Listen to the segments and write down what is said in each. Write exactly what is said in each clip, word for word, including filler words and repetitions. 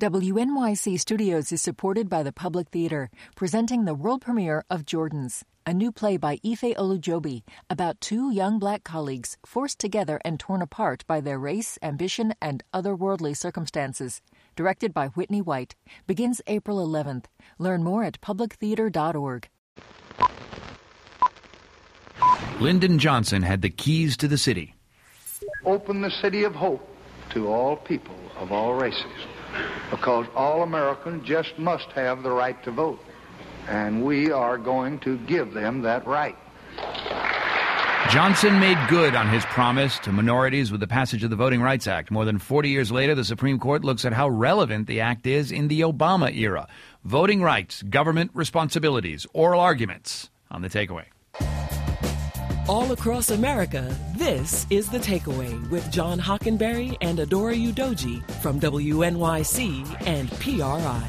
W N Y C Studios is supported by the Public Theater, presenting the world premiere of Jordans, a new play by Ife Olujobi about two young black colleagues forced together and torn apart by their race, ambition, and otherworldly circumstances. Directed by Whitney White. Begins April eleventh. Learn more at public theater dot org. Lyndon Johnson had the keys to the city. Open the city of hope to all people of all races, because all Americans just must have the right to vote, and we are going to give them that right. Johnson made good on his promise to minorities with the passage of the Voting Rights Act. More than forty years later, the Supreme Court looks at how relevant the act is in the Obama era. Voting rights, government responsibilities, oral arguments on The Takeaway. All across America, this is The Takeaway with John Hockenberry and Adora Udoji from W N Y C and P R I.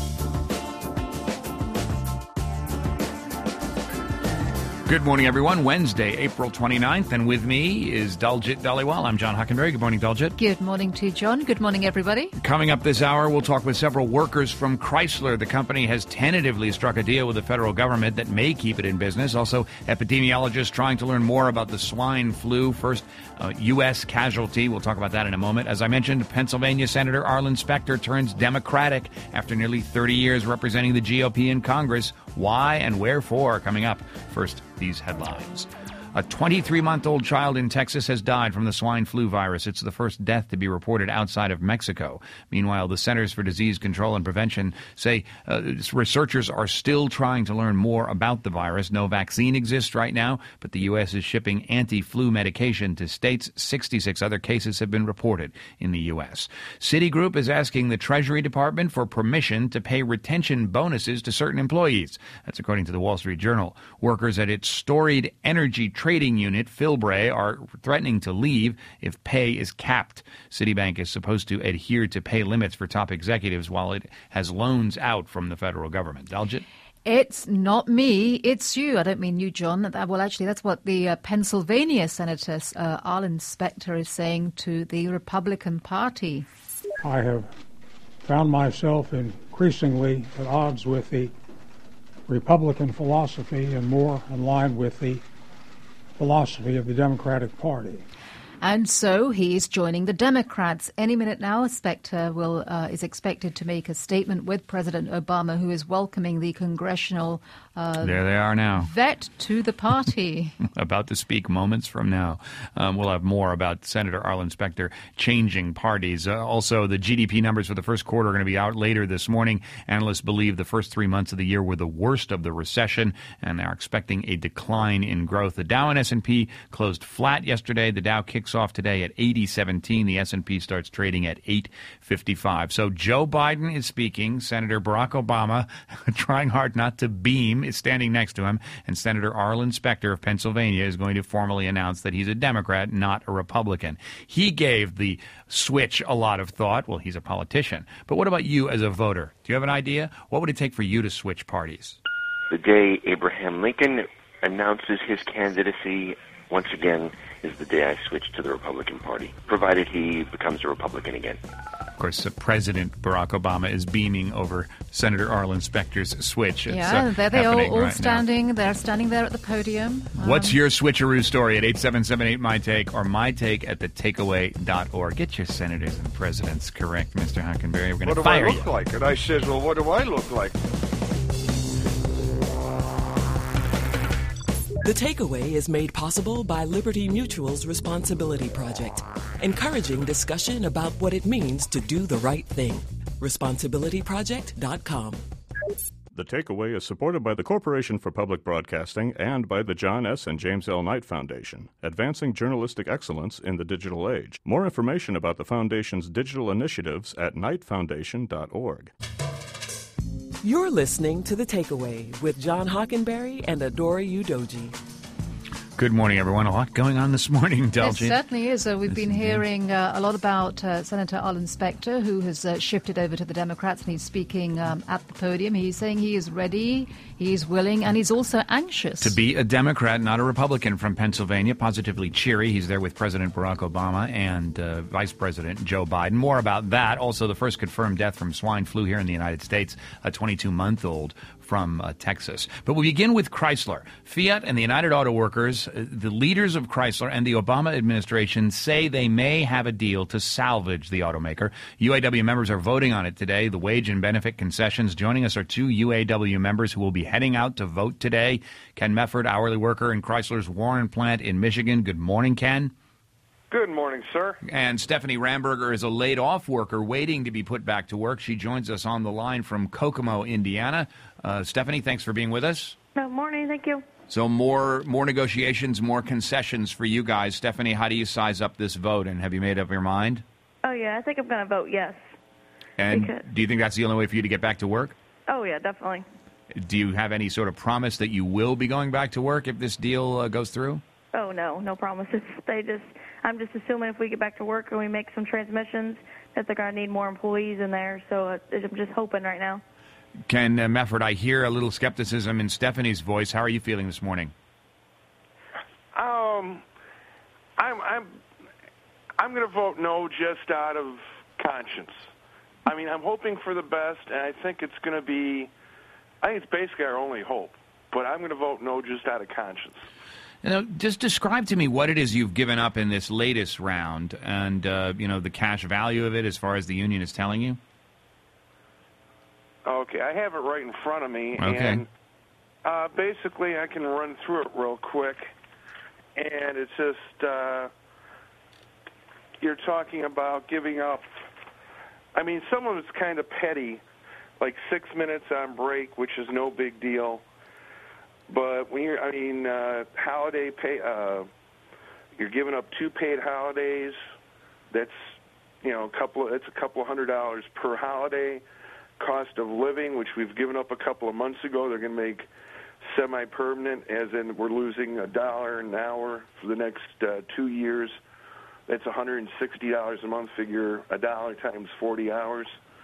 Good morning, everyone. Wednesday, April twenty-ninth, and with me is Daljit Dhaliwal. I'm John Hockenberry. Good morning, Daljit. Good morning to you, John. Good morning, everybody. Coming up this hour, we'll talk with several workers from Chrysler. The company has tentatively struck a deal with the federal government that may keep it in business. Also, epidemiologists trying to learn more about the swine flu. First, uh, U S casualty. We'll talk about that in a moment. As I mentioned, Pennsylvania Senator Arlen Specter turns Democratic after nearly thirty years representing the G O P in Congress. Why and wherefore? Coming up. First, these headlines. A twenty-three-month-old child in Texas has died from the swine flu virus. It's the first death to be reported outside of Mexico. Meanwhile, the Centers for Disease Control and Prevention say uh, researchers are still trying to learn more about the virus. No vaccine exists right now, but the U S is shipping anti-flu medication to states. sixty-six other cases have been reported in the U S. Citigroup is asking the Treasury Department for permission to pay retention bonuses to certain employees. That's according to the Wall Street Journal. Workers at its storied energy trading unit, Philbray, are threatening to leave if pay is capped. Citibank is supposed to adhere to pay limits for top executives while it has loans out from the federal government. Daljit? It's not me, it's you. I don't mean you, John. Well, actually, that's what the uh, Pennsylvania Senator uh, Arlen Specter is saying to the Republican Party. I have found myself increasingly at odds with the Republican philosophy and more in line with the philosophy of the Democratic Party. And so he is joining the Democrats. Any minute now, Specter will uh, is expected to make a statement with President Obama, who is welcoming the congressional uh, there they are now. vet to the party. About to speak moments from now. Um, we'll have more about Senator Arlen Specter changing parties. Uh, also, the G D P numbers for the first quarter are going to be out later this morning. Analysts believe the first three months of the year were the worst of the recession, and they are expecting a decline in growth. The Dow and S and P closed flat yesterday. The Dow kicks off today at eighty seventeen. The S and P starts trading at eight fifty-five. So Joe Biden is speaking. Senator Barack Obama, trying hard not to beam, is standing next to him. And Senator Arlen Specter of Pennsylvania is going to formally announce that he's a Democrat, not a Republican. He gave the switch a lot of thought. Well, he's a politician. But what about you as a voter? Do you have an idea? What would it take for you to switch parties? The day Abraham Lincoln announces his candidacy, once again, is the day I switch to the Republican Party, provided he becomes a Republican again. Of course, uh, President Barack Obama is beaming over Senator Arlen Specter's switch. It's, yeah, uh, there they are, all right standing. Now. They're standing there at the podium. Um, What's your switcheroo story at eight seven seven eight my take or my take at the takeaway dot org? Get your senators and presidents correct, Mister Hockenberry. We're going to fire you. What do I look like? And I says, well, what do I look like? The Takeaway is made possible by Liberty Mutual's Responsibility Project, encouraging discussion about what it means to do the right thing. responsibility project dot com. The Takeaway is supported by the Corporation for Public Broadcasting and by the John S. and James L. Knight Foundation, advancing journalistic excellence in the digital age. More information about the Foundation's digital initiatives at knight foundation dot org. You're listening to The Takeaway with John Hockenberry and Adora Udoji. Good morning, everyone. A lot going on this morning, Delgy. It certainly is. Uh, we've been is hearing uh, a lot about uh, Senator Arlen Specter, who has uh, shifted over to the Democrats, and he's speaking um, at the podium. He's saying he is ready, he's willing, and he's also anxious. To be a Democrat, not a Republican, from Pennsylvania, positively cheery. He's there with President Barack Obama and uh, Vice President Joe Biden. More about that. Also, the first confirmed death from swine flu here in the United States, a twenty-two-month-old from uh, Texas. But we begin with Chrysler. Fiat and the United Auto Workers, uh, the leaders of Chrysler and the Obama administration say they may have a deal to salvage the automaker. U A W members are voting on it today, the wage and benefit concessions. Joining us are two U A W members who will be heading out to vote today. Ken Mefford, hourly worker in Chrysler's Warren plant in Michigan. Good morning, Ken. Good morning, sir. And Stephanie Ramberger is a laid-off worker waiting to be put back to work. She joins us on the line from Kokomo, Indiana. Uh, Stephanie, thanks for being with us. Good morning. Thank you. So more more negotiations, more concessions for you guys. Stephanie, how do you size up this vote, and have you made up your mind? Oh, yeah, I think I'm going to vote yes. And because... do you think that's the only way for you to get back to work? Oh, yeah, definitely. Do you have any sort of promise that you will be going back to work if this deal uh, goes through? Oh, no, no promises. They just, I'm just assuming if we get back to work and we make some transmissions that they're going to need more employees in there. So uh, I'm just hoping right now. Ken uh, Mefford, I hear a little skepticism in Stephanie's voice. How are you feeling this morning? Um, I'm I'm I'm going to vote no just out of conscience. I mean, I'm hoping for the best, and I think it's going to be. I think it's basically our only hope. But I'm going to vote no just out of conscience. You know, just describe to me what it is you've given up in this latest round, and uh, you know the cash value of it as far as the union is telling you. Okay, I have it right in front of me, okay. and uh, basically I can run through it real quick. And it's just uh, you're talking about giving up. I mean, some of it's kind of petty, like six minutes on break, which is no big deal. But when you're, I mean, uh, holiday pay, uh, you're giving up two paid holidays. That's, you know, a couple. Of, it's a couple of hundred dollars per holiday. Cost of living, which we've given up a couple of months ago, they're going to make semi-permanent, as in we're losing a dollar an hour for the next uh, two years. That's one hundred sixty dollars a month. Figure a dollar times forty hours,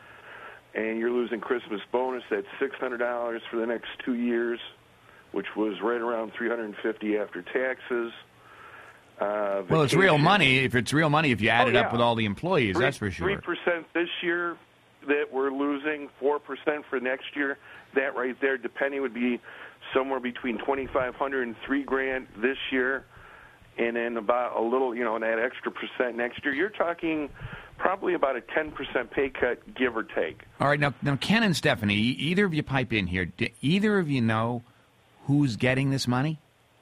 and you're losing Christmas bonus. That's six hundred dollars for the next two years. Which was right around three hundred fifty dollars after taxes. Uh, well, it's real money. If it's real money, if you add oh, it yeah. up with all the employees, three, that's for sure. three percent this year that we're losing, four percent for next year. That right there, depending, would be somewhere between twenty-five hundred dollars and three grand this year, and then about a little, you know, that extra percent next year. You're talking probably about a ten percent pay cut, give or take. All right, now, now Ken and Stephanie, either of you pipe in here. Do either of you know who's getting this money?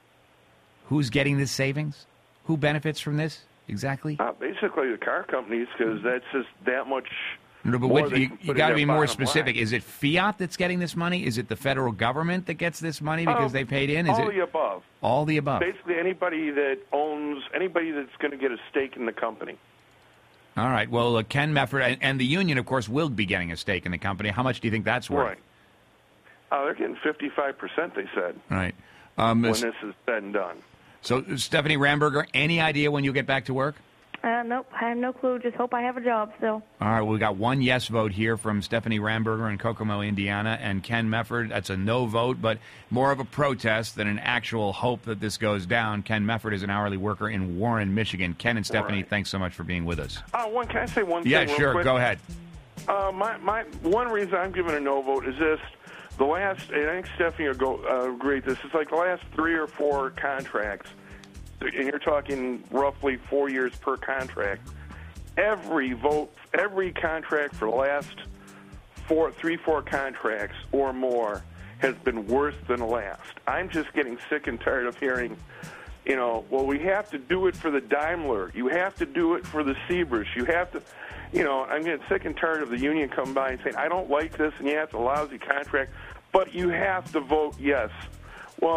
Who's getting this savings? Who benefits from this exactly? Uh, basically, the car companies, because that's just that much. No, but what, you, you got to be more specific. Line. Is it Fiat that's getting this money? Is it the federal government that gets this money because uh, they paid in? Is all it the above? All the above. Basically, anybody that owns, anybody that's going to get a stake in the company. All right. Well, uh, Ken Mefford and, and the union, of course, will be getting a stake in the company. How much do you think that's worth? Right. Uh, they're getting fifty-five percent, they said, right. um, when this is said and done. So, Stephanie Ramberger, any idea when you'll get back to work? Uh, nope, I have no clue. Just hope I have a job still. All right, well, we got one yes vote here from Stephanie Ramberger in Kokomo, Indiana, and Ken Mefford. That's a no vote, but more of a protest than an actual hope that this goes down. Ken Mefford is an hourly worker in Warren, Michigan. Ken and Stephanie, right. Thanks so much for being with us. Uh, one, can I say one yeah, thing real sure, quick? Go ahead. Uh, my, my, one reason I'm giving a no vote is this. The last, and I think Stephanie will go, uh, agree with this, it's like the last three or four contracts, and you're talking roughly four years per contract. Every vote, every contract for the last four, three, four contracts or more has been worse than the last. I'm just getting sick and tired of hearing, you know, well, we have to do it for the Daimler. You have to do it for the Sebris. You have to, you know, I'm getting sick and tired of the union coming by and saying, I don't like this, and yeah, it's a lousy contract, but you have to vote yes. Well,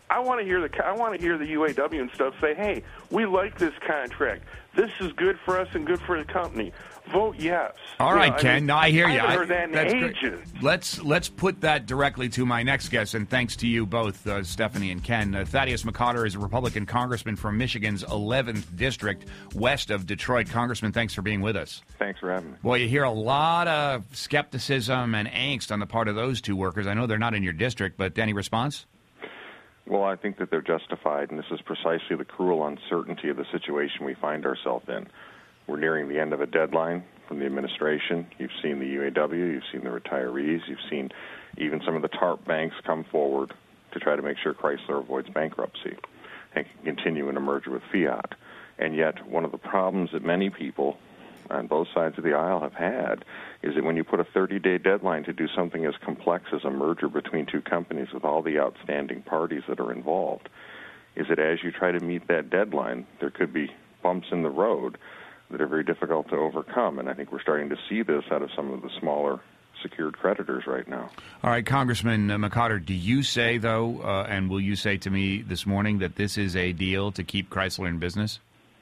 I want to hear the I want to hear the U A W and stuff say, "Hey, we like this contract. This is good for us and good for the company. Vote yes." All you right, know, Ken. I mean, no, I hear you. I haven't I, heard that in that's ages. Great. Let's let's put that directly to my next guest, and thanks to you both, uh, Stephanie and Ken. Uh, Thaddeus McCotter is a Republican congressman from Michigan's eleventh district, west of Detroit. Congressman, thanks for being with us. Thanks for having me. Boy, you hear a lot of skepticism and angst on the part of those two workers. I know they're not in your district, but any response? Well, I think that they're justified, and this is precisely the cruel uncertainty of the situation we find ourselves in. We're nearing the end of a deadline from the administration. You've seen the U A W, you've seen the retirees, you've seen even some of the TARP banks come forward to try to make sure Chrysler avoids bankruptcy and can continue in a merger with Fiat. And yet, one of the problems that many people on both sides of the aisle have had is that when you put a thirty-day deadline to do something as complex as a merger between two companies with all the outstanding parties that are involved, is that as you try to meet that deadline, there could be bumps in the road that are very difficult to overcome. And I think we're starting to see this out of some of the smaller secured creditors right now. All right, Congressman uh, McCotter, do you say, though, uh, and will you say to me this morning that this is a deal to keep Chrysler in business?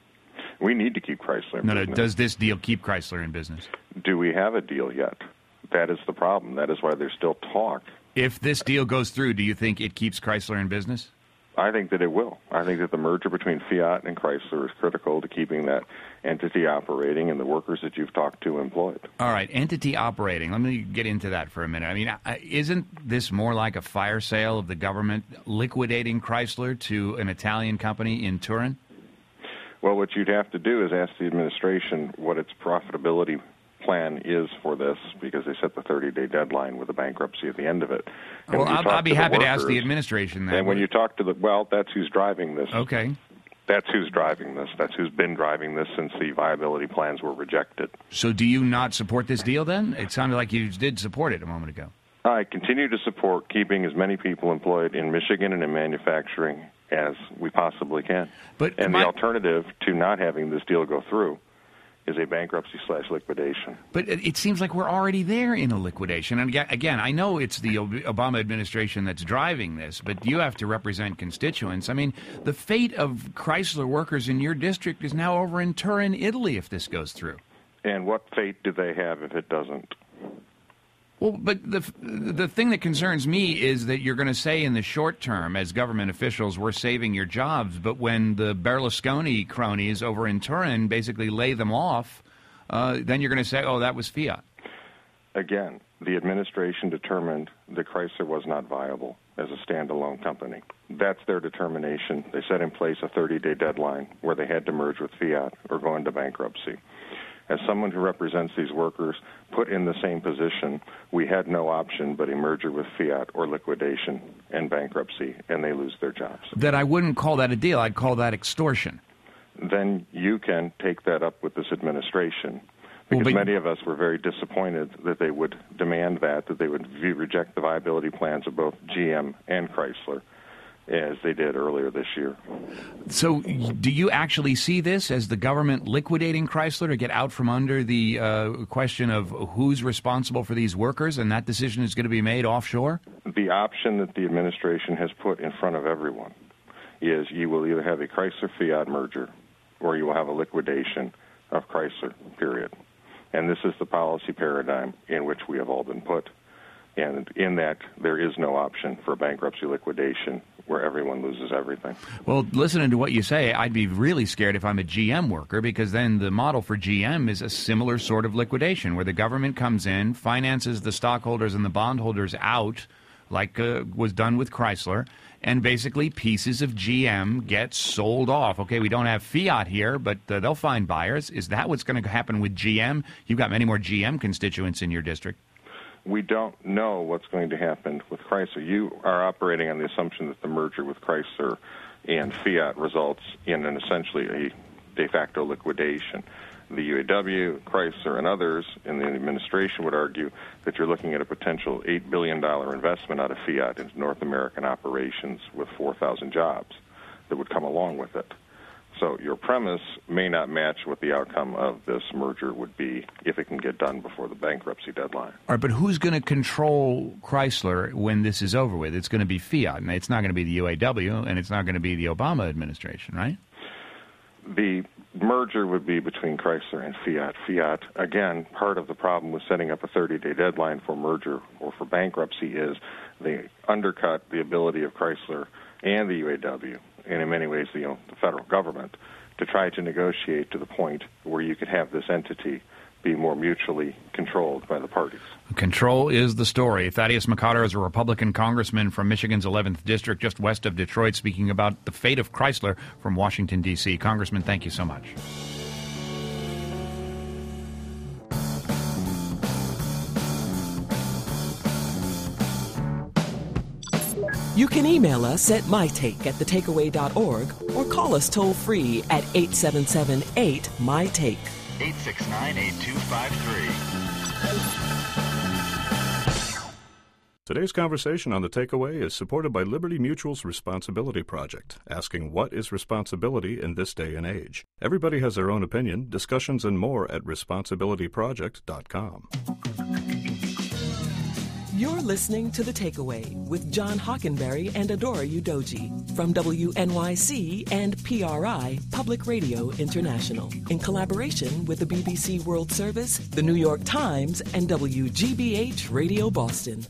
We need to keep Chrysler in no, business. No, does this deal keep Chrysler in business? Do we have a deal yet? That is the problem. That is why there's still talk. If this deal goes through, do you think it keeps Chrysler in business? I think that it will. I think that the merger between Fiat and Chrysler is critical to keeping that entity operating and the workers that you've talked to employed. All right, entity operating. Let me get into that for a minute. I mean, isn't this more like a fire sale of the government liquidating Chrysler to an Italian company in Turin? Well, what you'd have to do is ask the administration what its profitability plan is for this, because they set the thirty-day deadline with a bankruptcy at the end of it. And well, I'll, I'll be happy workers, to ask the administration that. And when you talk to the, well, that's who's driving this. Okay. That's who's driving this. That's who's been driving this since the viability plans were rejected. So do you not support this deal then? It sounded like you did support it a moment ago. I continue to support keeping as many people employed in Michigan and in manufacturing as we possibly can. But and my, the alternative to not having this deal go through is a bankruptcy slash liquidation. But it, it seems like we're already there in a liquidation. And again, I know it's the Obama administration that's driving this, but you have to represent constituents. I mean, the fate of Chrysler workers in your district is now over in Turin, Italy, if this goes through. And what fate do they have if it doesn't? Well, but the the thing that concerns me is that you're going to say in the short term, as government officials, we're saving your jobs, but when the Berlusconi cronies over in Turin basically lay them off, uh, then you're going to say, oh, that was Fiat. Again, the administration determined that Chrysler was not viable as a standalone company. That's their determination. They set in place a thirty-day deadline where they had to merge with Fiat or go into bankruptcy. As someone who represents these workers put in the same position, we had no option but a merger with Fiat or liquidation and bankruptcy, and they lose their jobs. That I wouldn't call that a deal. I'd call that extortion. Then you can take that up with this administration, because well, but, many of us were very disappointed that they would demand that, that they would view, reject the viability plans of both G M and Chrysler, as they did earlier this year. So do you actually see this as the government liquidating Chrysler to get out from under the uh, question of who's responsible for these workers, and that decision is going to be made offshore? The option that the administration has put in front of everyone is you will either have a Chrysler-Fiat merger or you will have a liquidation of Chrysler, period. And this is the policy paradigm in which we have all been put. And in that, there is no option for bankruptcy liquidation where everyone loses everything. Well, listening to what you say, I'd be really scared if I'm a G M worker, because then the model for G M is a similar sort of liquidation where the government comes in, finances the stockholders and the bondholders out, like uh, was done with Chrysler, and basically pieces of G M get sold off. Okay, we don't have Fiat here, but uh, they'll find buyers. Is that what's going to happen with G M? You've got many more G M constituents in your district. We don't know what's going to happen with Chrysler. You are operating on the assumption that the merger with Chrysler and Fiat results in an essentially a de facto liquidation. The U A W, Chrysler, and others in the administration would argue that you're looking at a potential eight billion dollars investment out of Fiat into North American operations with four thousand jobs that would come along with it. So your premise may not match what the outcome of this merger would be if it can get done before the bankruptcy deadline. All right, but who's going to control Chrysler when this is over with? It's going to be Fiat, and it's not going to be the U A W, and it's not going to be the Obama administration, right? The merger would be between Chrysler and Fiat. Fiat, again, part of the problem with setting up a thirty-day deadline for merger or for bankruptcy is they undercut the ability of Chrysler and the U A W, and in many ways, you know, the federal government, to try to negotiate to the point where you could have this entity be more mutually controlled by the parties. Control is the story. Thaddeus McCotter is a Republican congressman from Michigan's eleventh District, just west of Detroit, speaking about the fate of Chrysler from Washington, D C Congressman, thank you so much. You can email us at mytake at the takeaway dot org or call us toll-free at eight seven seven eight M Y take. eight six nine, eight two five three. Today's conversation on The Takeaway is supported by Liberty Mutual's Responsibility Project, asking what is responsibility in this day and age. Everybody has their own opinion. Discussions and more at responsibility project dot com. You're listening to The Takeaway with John Hockenberry and Adora Udoji from W N Y C and P R I, Public Radio International, in collaboration with the B B C World Service, the New York Times, and W G B H Radio Boston.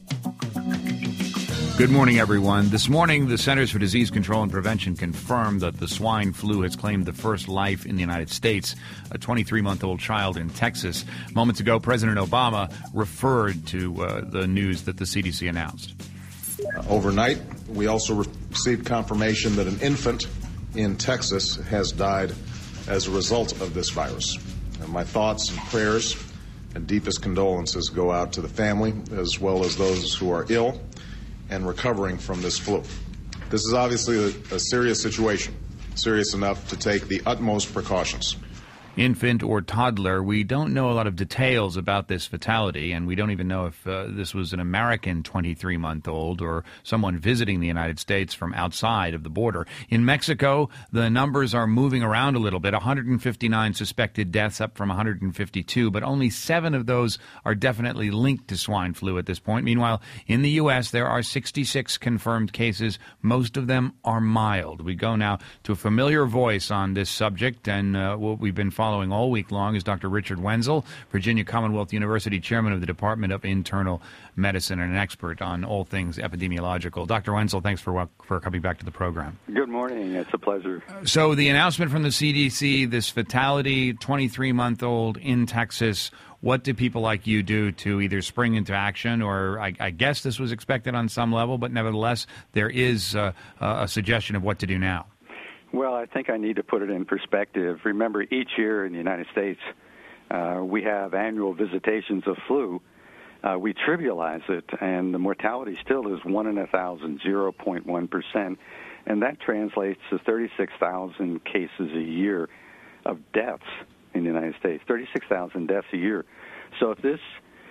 Good morning, everyone. This morning, the Centers for Disease Control and Prevention confirmed that the swine flu has claimed the first life in the United States, a twenty-three-month-old child in Texas. Moments ago, President Obama referred to uh, the news that the C D C announced. Overnight, we also received confirmation that an infant in Texas has died as a result of this virus. And my thoughts and prayers and deepest condolences go out to the family as well as those who are ill and recovering from this flu. This is obviously a, a serious situation, serious enough to take the utmost precautions. Infant or toddler, we don't know a lot of details about this fatality, and we don't even know if uh, this was an American twenty-three-month-old or someone visiting the United States from outside of the border. In Mexico, the numbers are moving around a little bit. one hundred fifty-nine suspected deaths, up from one hundred fifty-two, but only seven of those are definitely linked to swine flu at this point. Meanwhile, in the U S, there are sixty-six confirmed cases. Most of them are mild. We go now to a familiar voice on this subject, and uh, what we've been following Following all week long is Doctor Richard Wenzel, Virginia Commonwealth University Chairman of the Department of Internal Medicine and an expert on all things epidemiological. Doctor Wenzel, thanks for for coming back to the program. Good morning. It's a pleasure. So the announcement from the C D C, this fatality, twenty-three-month-old in Texas, what do people like you do to either spring into action, or I, I guess this was expected on some level, but nevertheless there is uh, a suggestion of what to do now? Well, I think I need to put it in perspective. Remember, each year in the United States, uh, we have annual visitations of flu. Uh, we trivialize it, and the mortality still is one in a thousand, zero point one percent, and that translates to thirty-six thousand cases a year of deaths in the United States, thirty-six thousand deaths a year. So if this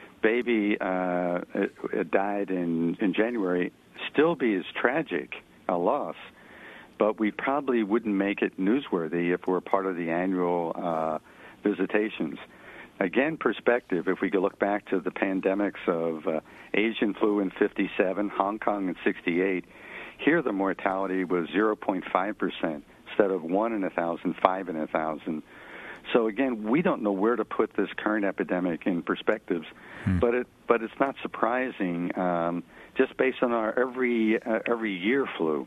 baby uh, died in, in January, still be as tragic a loss, but we probably wouldn't make it newsworthy if we're part of the annual uh, visitations. Again, perspective, if we could look back to the pandemics of uh, Asian flu in fifty-seven, Hong Kong in sixty-eight, here the mortality was zero point five percent instead of one in a thousand, five in a thousand. So again, we don't know where to put this current epidemic in perspectives, hmm. but it but it's not surprising um, just based on our every uh, every year flu.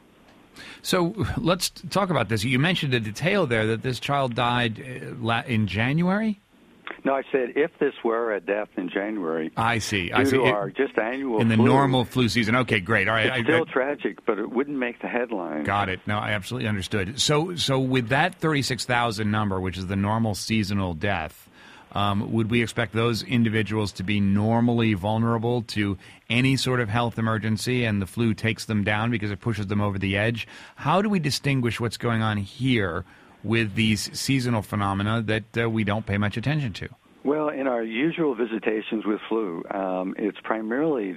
So let's talk about this. You mentioned a detail there that this child died in January? No, I said if this were a death in January. I see. Due I see. to It, our just annual in the flu, normal flu season. Okay, great. All right. It's I, still I, tragic, but it wouldn't make the headline. Got it. No, I absolutely understood. So, so with that thirty-six thousand number, which is the normal seasonal death, Um, would we expect those individuals to be normally vulnerable to any sort of health emergency, and the flu takes them down because it pushes them over the edge? How do we distinguish what's going on here with these seasonal phenomena that uh, we don't pay much attention to? Well, in our usual visitations with flu, um, it's primarily the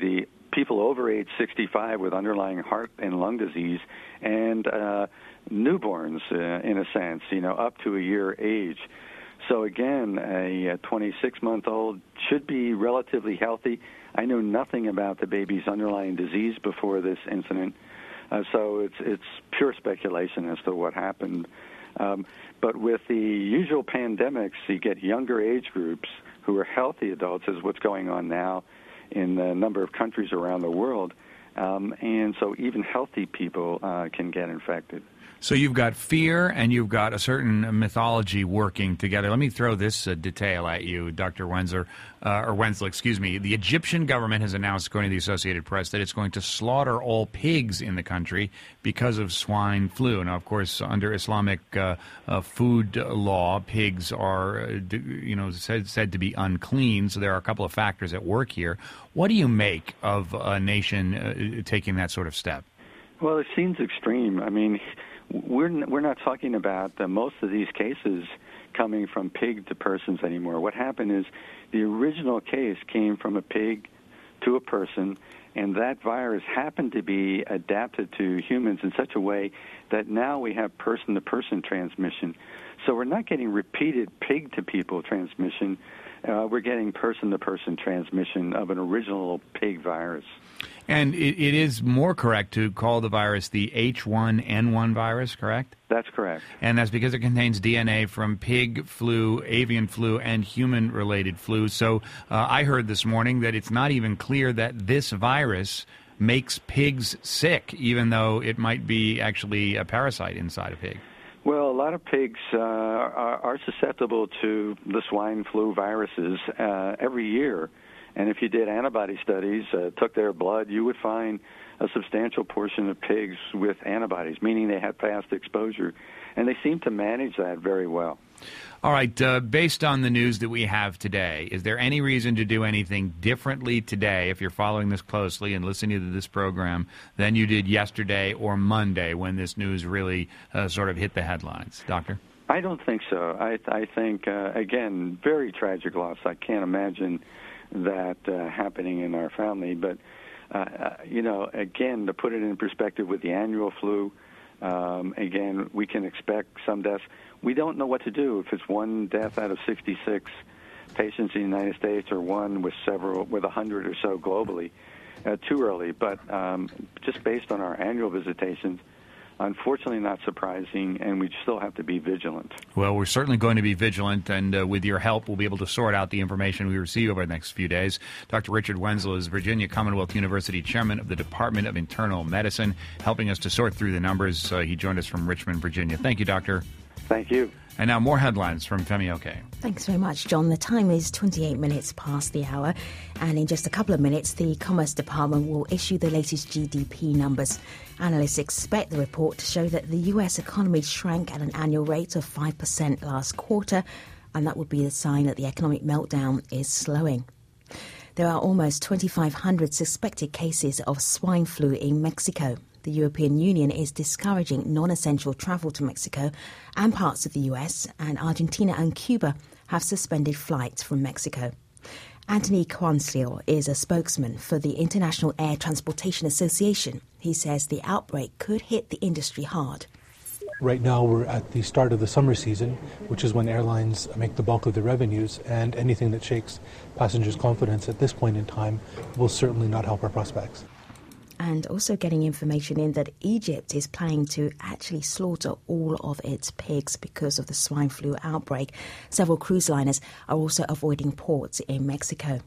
people over age sixty-five with underlying heart and lung disease, and uh, newborns, uh, in a sense, you know, up to a year age. So again, a twenty-six-month-old should be relatively healthy. I know nothing about the baby's underlying disease before this incident, uh, so it's it's pure speculation as to what happened. Um, but with the usual pandemics, you get younger age groups who are healthy adults, is what's going on now in a number of countries around the world. Um, and so even healthy people uh, can get infected. So you've got fear and you've got a certain mythology working together. Let me throw this uh, detail at you, Doctor Wensler, uh, or Wensler, excuse me. The Egyptian government has announced, according to the Associated Press, that it's going to slaughter all pigs in the country because of swine flu. Now, of course, under Islamic uh, uh, food law, pigs are, uh, you know, said, said to be unclean. So there are a couple of factors at work here. What do you make of a nation uh, taking that sort of step? Well, it seems extreme. I mean, We're we're not talking about uh, most of these cases coming from pig to persons anymore. What happened is the original case came from a pig to a person, and that virus happened to be adapted to humans in such a way that now we have person-to-person transmission. So we're not getting repeated pig-to-people transmission. Uh, we're getting person-to-person transmission of an original pig virus. And it, it is more correct to call the virus the H one N one virus, correct? That's correct. And that's because it contains D N A from pig flu, avian flu, and human-related flu. So uh, I heard this morning that it's not even clear that this virus makes pigs sick, even though it might be actually a parasite inside a pig. Well, a lot of pigs uh, are, are susceptible to the swine flu viruses uh, every year. And if you did antibody studies, uh, took their blood, you would find a substantial portion of pigs with antibodies, meaning they had past exposure. And they seem to manage that very well. All right. Uh, based on the news that we have today, is there any reason to do anything differently today, if you're following this closely and listening to this program, than you did yesterday or Monday when this news really uh, sort of hit the headlines? Doctor? I don't think so. I, I think, uh, again, very tragic loss. I can't imagine that uh, happening in our family. But, uh, uh, you know, again, to put it in perspective with the annual flu, um, again, we can expect some deaths. We don't know what to do if it's one death out of sixty-six patients in the United States or one with several, with one hundred or so globally. Uh, too early. But um, just based on our annual visitations, unfortunately not surprising, and we still have to be vigilant. Well, we're certainly going to be vigilant, and uh, with your help, we'll be able to sort out the information we receive over the next few days. Doctor Richard Wensler is Virginia Commonwealth University Chairman of the Department of Internal Medicine, helping us to sort through the numbers. Uh, he joined us from Richmond, Virginia. Thank you, Doctor. Thank you. And now more headlines from Femi Oke. Thanks very much, John. The time is twenty-eight minutes past the hour, and in just a couple of minutes, the Commerce Department will issue the latest G D P numbers. Analysts expect the report to show that the U S economy shrank at an annual rate of five percent last quarter, and that would be a sign that the economic meltdown is slowing. There are almost twenty-five hundred suspected cases of swine flu in Mexico. The European Union is discouraging non-essential travel to Mexico and parts of the U S, and Argentina and Cuba have suspended flights from Mexico. Anthony Kwanslio is a spokesman for the International Air Transportation Association. He says the outbreak could hit the industry hard. Right now we're at the start of the summer season, which is when airlines make the bulk of their revenues, and anything that shakes passengers' confidence at this point in time will certainly not help our prospects. And also getting information in that Egypt is planning to actually slaughter all of its pigs because of the swine flu outbreak. Several cruise liners are also avoiding ports in Mexico.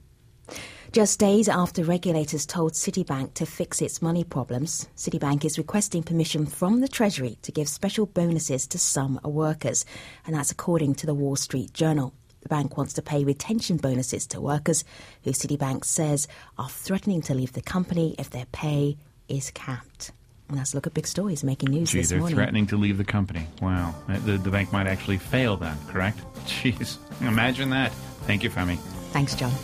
Just days after regulators told Citibank to fix its money problems, Citibank is requesting permission from the Treasury to give special bonuses to some workers, and that's according to the Wall Street Journal. The bank wants to pay retention bonuses to workers who Citibank says are threatening to leave the company if their pay is capped. And that's a look at big stories making news Gee, this they're morning. threatening to leave the company. Wow. The, the bank might actually fail then, correct? Jeez. Imagine that. Thank you, Femi. Thanks, John.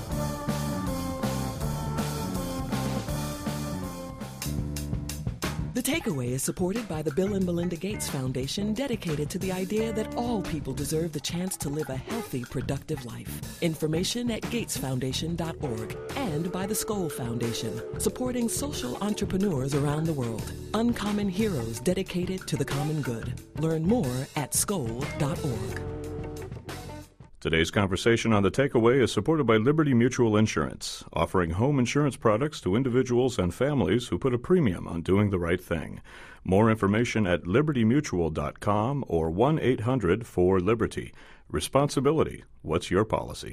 The The Takeaway is supported by the Bill and Melinda Gates Foundation, dedicated to the idea that all people deserve the chance to live a healthy, productive life. Information at gates foundation dot org, and by the Skoll Foundation, supporting social entrepreneurs around the world. Uncommon heroes dedicated to the common good. Learn more at skoll dot org. Today's conversation on The Takeaway is supported by Liberty Mutual Insurance, offering home insurance products to individuals and families who put a premium on doing the right thing. More information at liberty mutual dot com or one eight hundred four liberty. Responsibility. What's your policy?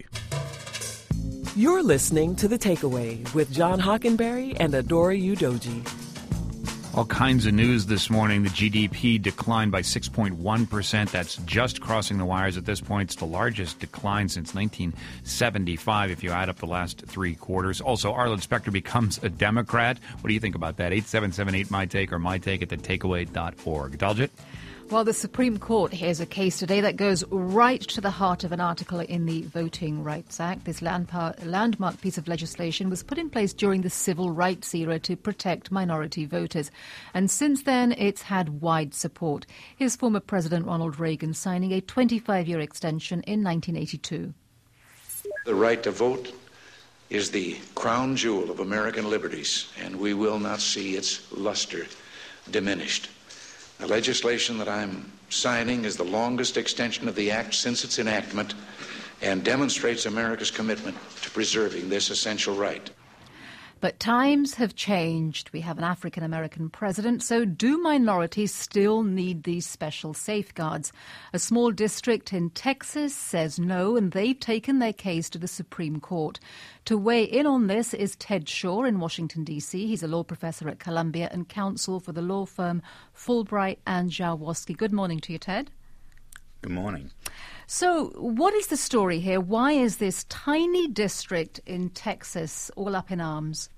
You're listening to The Takeaway with John Hockenberry and Adora Udoji. All kinds of news this morning. The G D P declined by six point one percent. That's just crossing the wires at this point. It's the largest decline since nineteen seventy-five if you add up the last three quarters. Also, Arlen Specter becomes a Democrat. What do you think about that? eight seven seven eight, my take or my take at the takeaway dot org. Daljit? Well, the Supreme Court hears a case today that goes right to the heart of an article in the Voting Rights Act. This landmark piece of legislation was put in place during the civil rights era to protect minority voters. And since then, it's had wide support. Here's former President Ronald Reagan signing a twenty-five-year extension in nineteen eighty-two. The right to vote is the crown jewel of American liberties, and we will not see its luster diminished. The legislation that I'm signing is the longest extension of the Act since its enactment and demonstrates America's commitment to preserving this essential right. But times have changed. We have an African-American president, so do minorities still need these special safeguards? A small district in Texas says no, and they've taken their case to the Supreme Court. To weigh in on this is Ted Shaw in Washington, D C. He's a law professor at Columbia and counsel for the law firm Fulbright and Jaworski. Good morning to you, Ted. Good morning. So what is the story here? Why is this tiny district in Texas all up in arms?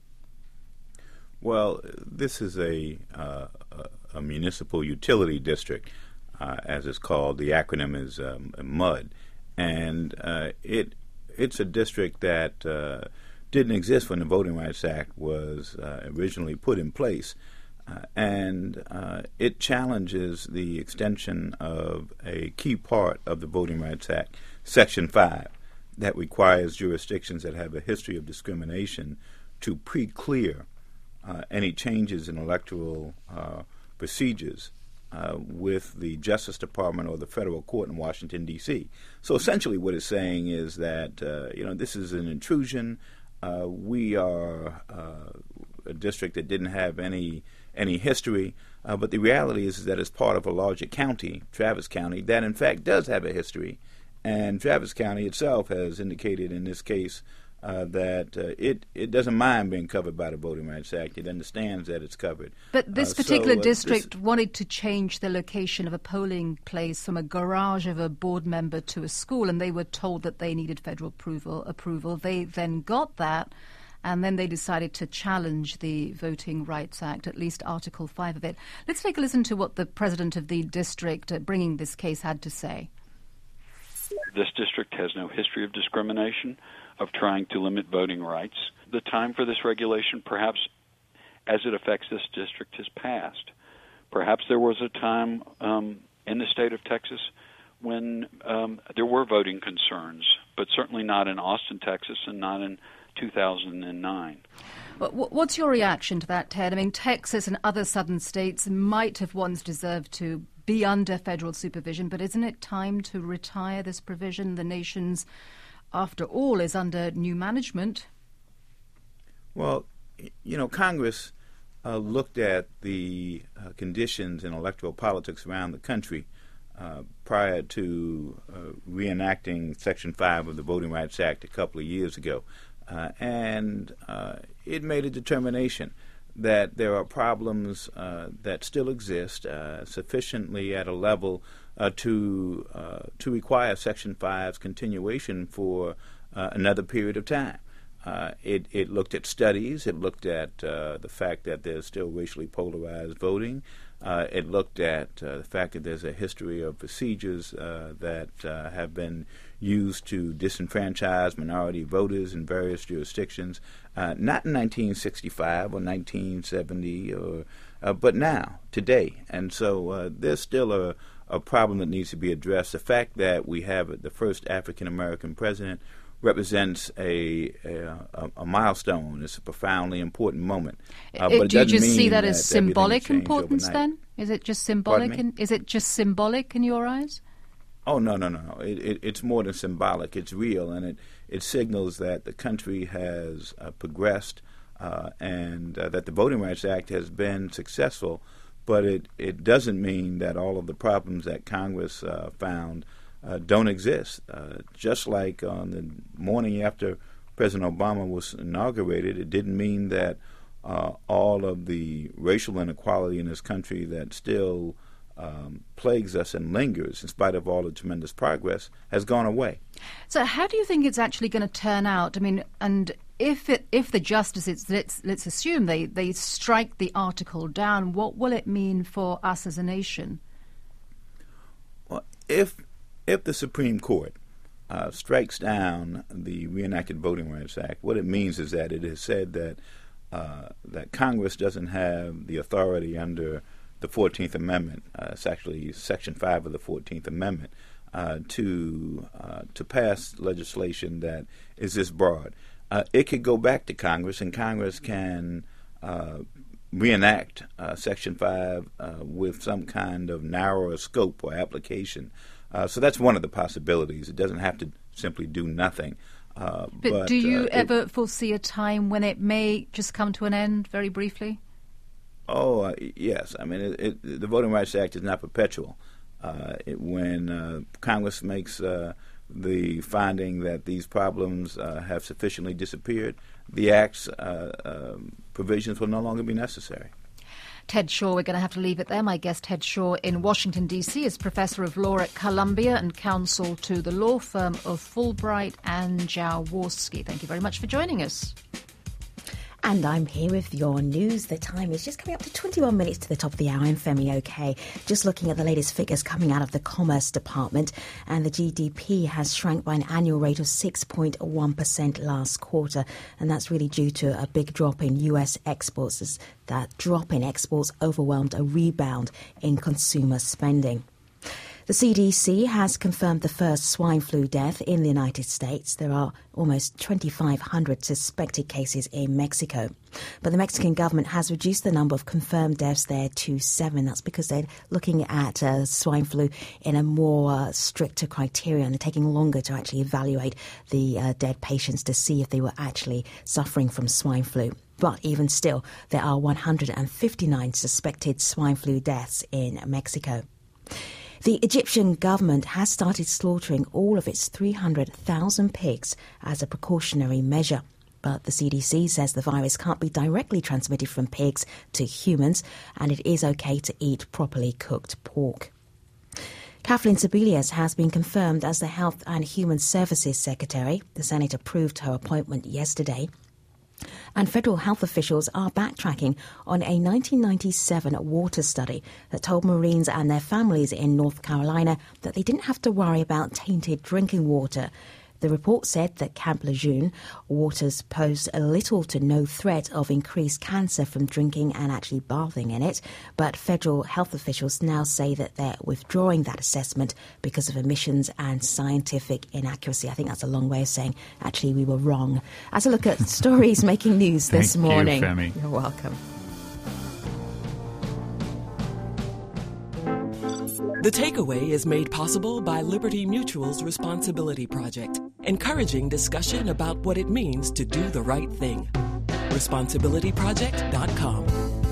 Well, this is a, uh, a municipal utility district, uh, as it's called. The acronym is um, MUD. And uh, it it's a district that uh, didn't exist when the Voting Rights Act was uh, originally put in place. Uh, and uh, it challenges the extension of a key part of the Voting Rights Act, Section five, that requires jurisdictions that have a history of discrimination to pre-clear uh, any changes in electoral uh, procedures uh, with the Justice Department or the federal court in Washington, D C. So essentially what it's saying is that, uh, you know, this is an intrusion. Uh, we are uh, a district that didn't have any any history, uh, but the reality is, is that it's part of a larger county, Travis County, that in fact does have a history. And Travis County itself has indicated in this case uh, that uh, it, it doesn't mind being covered by the Voting Rights Act. It understands that it's covered. But this uh, particular so, uh, district this wanted to change the location of a polling place from a garage of a board member to a school, and they were told that they needed federal approval. approval. They then got that. And then they decided to challenge the Voting Rights Act, at least Article five of it. Let's take a listen to what the president of the district uh, bringing this case had to say. This district has no history of discrimination, of trying to limit voting rights. The time for this regulation, perhaps as it affects this district, has passed. Perhaps there was a time um, in the state of Texas when um, there were voting concerns, but certainly not in Austin, Texas, and not in two thousand nine. What's your reaction to that, Ted? I mean, Texas and other southern states might have once deserved to be under federal supervision, but isn't it time to retire this provision? The nation's, after all, is under new management. Well, you know, Congress uh, looked at the uh, conditions in electoral politics around the country uh, prior to uh, reenacting Section five of the Voting Rights Act a couple of years ago. Uh, and uh, it made a determination that there are problems uh, that still exist uh, sufficiently at a level uh, to uh, to require Section five's continuation for uh, another period of time. Uh, it, it looked at studies. It looked at uh, the fact that there's still racially polarized voting. Uh, it looked at uh, the fact that there's a history of procedures uh, that uh, have been used to disenfranchise minority voters in various jurisdictions, uh, not in nineteen sixty-five or nineteen seventy, or uh, but now, today. And so uh, there's still a, a problem that needs to be addressed. The fact that we have the first African-American president represents a, a, a milestone. It's a profoundly important moment. Uh, it, but it do you just mean see that that as symbolic importance overnight. then? Is it just symbolic? In, is it just symbolic in your eyes? Oh, no, no, no, no. It, it, it's more than symbolic. It's real, and it, it signals that the country has uh, progressed uh, and uh, that the Voting Rights Act has been successful, but it, it doesn't mean that all of the problems that Congress uh, found uh, don't exist. Uh, just like on the morning after President Obama was inaugurated, it didn't mean that uh, all of the racial inequality in this country that still Um, plagues us and lingers in spite of all the tremendous progress has gone away. So how do you think it's actually going to turn out? I mean, and if it, if the justices, let's, let's assume they, they strike the article down, what will it mean for us as a nation? Well, if, if the Supreme Court uh, strikes down the reenacted Voting Rights Act, what it means is that it has said that, uh, that Congress doesn't have the authority under the fourteenth Amendment, uh, it's actually Section five of the fourteenth Amendment, uh, to uh, to pass legislation that is this broad. Uh, it could go back to Congress, and Congress can uh, reenact uh, Section five uh, with some kind of narrower scope or application. Uh, so that's one of the possibilities. It doesn't have to simply do nothing. Uh, but, but do you uh, ever it, foresee a time when it may just come to an end, very briefly? Oh, uh, yes. I mean, it, it, the Voting Rights Act is not perpetual. Uh, it, when uh, Congress makes uh, the finding that these problems uh, have sufficiently disappeared, the Act's uh, uh, provisions will no longer be necessary. Ted Shaw, we're going to have to leave it there. My guest, Ted Shaw, in Washington, D C, is Professor of Law at Columbia and counsel to the law firm of Fulbright and Jaworski. Thank you very much for joining us. And I'm here with your news. The time is just coming up to twenty-one minutes to the top of the hour. I'm Femi OK. Just looking at the latest figures coming out of the Commerce Department, and the G D P has shrank by an annual rate of six point one percent last quarter, and that's really due to a big drop in U S exports. As that drop in exports overwhelmed a rebound in consumer spending. The C D C has confirmed the first swine flu death in the United States. There are almost twenty-five hundred suspected cases in Mexico. But the Mexican government has reduced the number of confirmed deaths there to seven. That's because they're looking at uh, swine flu in a more uh, stricter criteria, and they're taking longer to actually evaluate the uh, dead patients to see if they were actually suffering from swine flu. But even still, there are one hundred fifty-nine suspected swine flu deaths in Mexico. The Egyptian government has started slaughtering all of its three hundred thousand pigs as a precautionary measure. But the C D C says the virus can't be directly transmitted from pigs to humans, and it is okay to eat properly cooked pork. Kathleen Sebelius has been confirmed as the Health and Human Services Secretary. The Senate approved her appointment yesterday. And federal health officials are backtracking on a nineteen ninety-seven water study that told Marines and their families in North Carolina that they didn't have to worry about tainted drinking water. The report said that Camp Lejeune waters posed a little to no threat of increased cancer from drinking and actually bathing in it, but federal health officials now say that they're withdrawing that assessment because of emissions and scientific inaccuracy. I think that's a long way of saying, actually, we were wrong. As a look at stories making news this Thank morning. You, Femi. You're welcome. The Takeaway is made possible by Liberty Mutual's Responsibility Project, encouraging discussion about what it means to do the right thing. responsibility project dot com.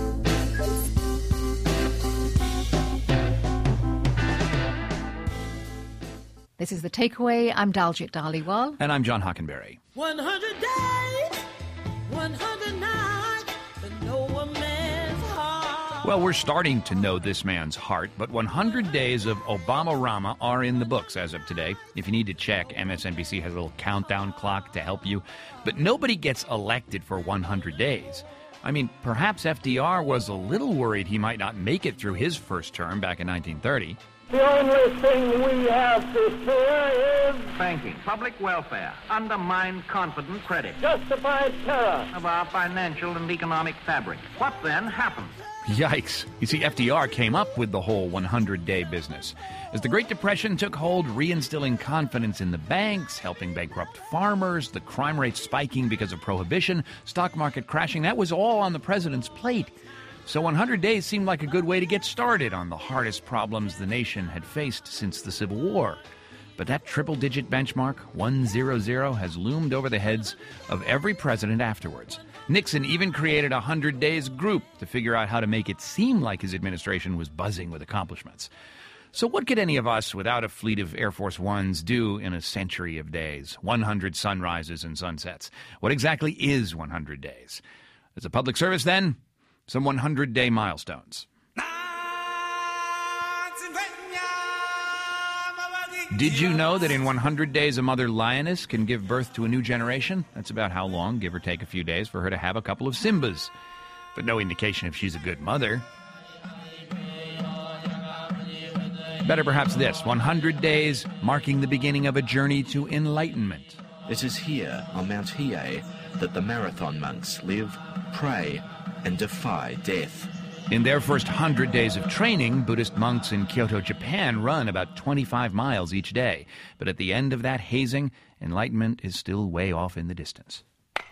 This is The Takeaway. I'm Daljit Dhaliwal. And I'm John Hockenberry. one hundred days, one hundred nights, to know a man's heart. Well, we're starting to know this man's heart, but one hundred days of Obama-Rama are in the books as of today. If you need to check, M S N B C has a little countdown clock to help you. But nobody gets elected for one hundred days. I mean, perhaps F D R was a little worried he might not make it through his first term back in nineteen thirty. The only thing we have to fear is banking, public welfare, undermined confident credit, justified terror of our financial and economic fabric. What then happened? Yikes. You see, F D R came up with the whole one hundred day business. As the Great Depression took hold, reinstilling confidence in the banks, helping bankrupt farmers, the crime rate spiking because of prohibition, stock market crashing, that was all on the president's plate. So one hundred days seemed like a good way to get started on the hardest problems the nation had faced since the Civil War. But that triple-digit benchmark, one hundred, has loomed over the heads of every president afterwards. Nixon even created a hundred days group to figure out how to make it seem like his administration was buzzing with accomplishments. So what could any of us without a fleet of Air Force Ones do in a century of days, one hundred sunrises and sunsets? What exactly is one hundred days? As a public service, then, some one hundred day milestones. Did you know that in one hundred days a mother lioness can give birth to a new generation? That's about how long, give or take a few days, for her to have a couple of Simbas. But no indication if she's a good mother. Better perhaps this, one hundred days marking the beginning of a journey to enlightenment. It is here, on Mount Hiei, that the marathon monks live, pray, and defy death. In their first hundred days of training, Buddhist monks in Kyoto, Japan run about twenty-five miles each day. But at the end of that hazing, enlightenment is still way off in the distance.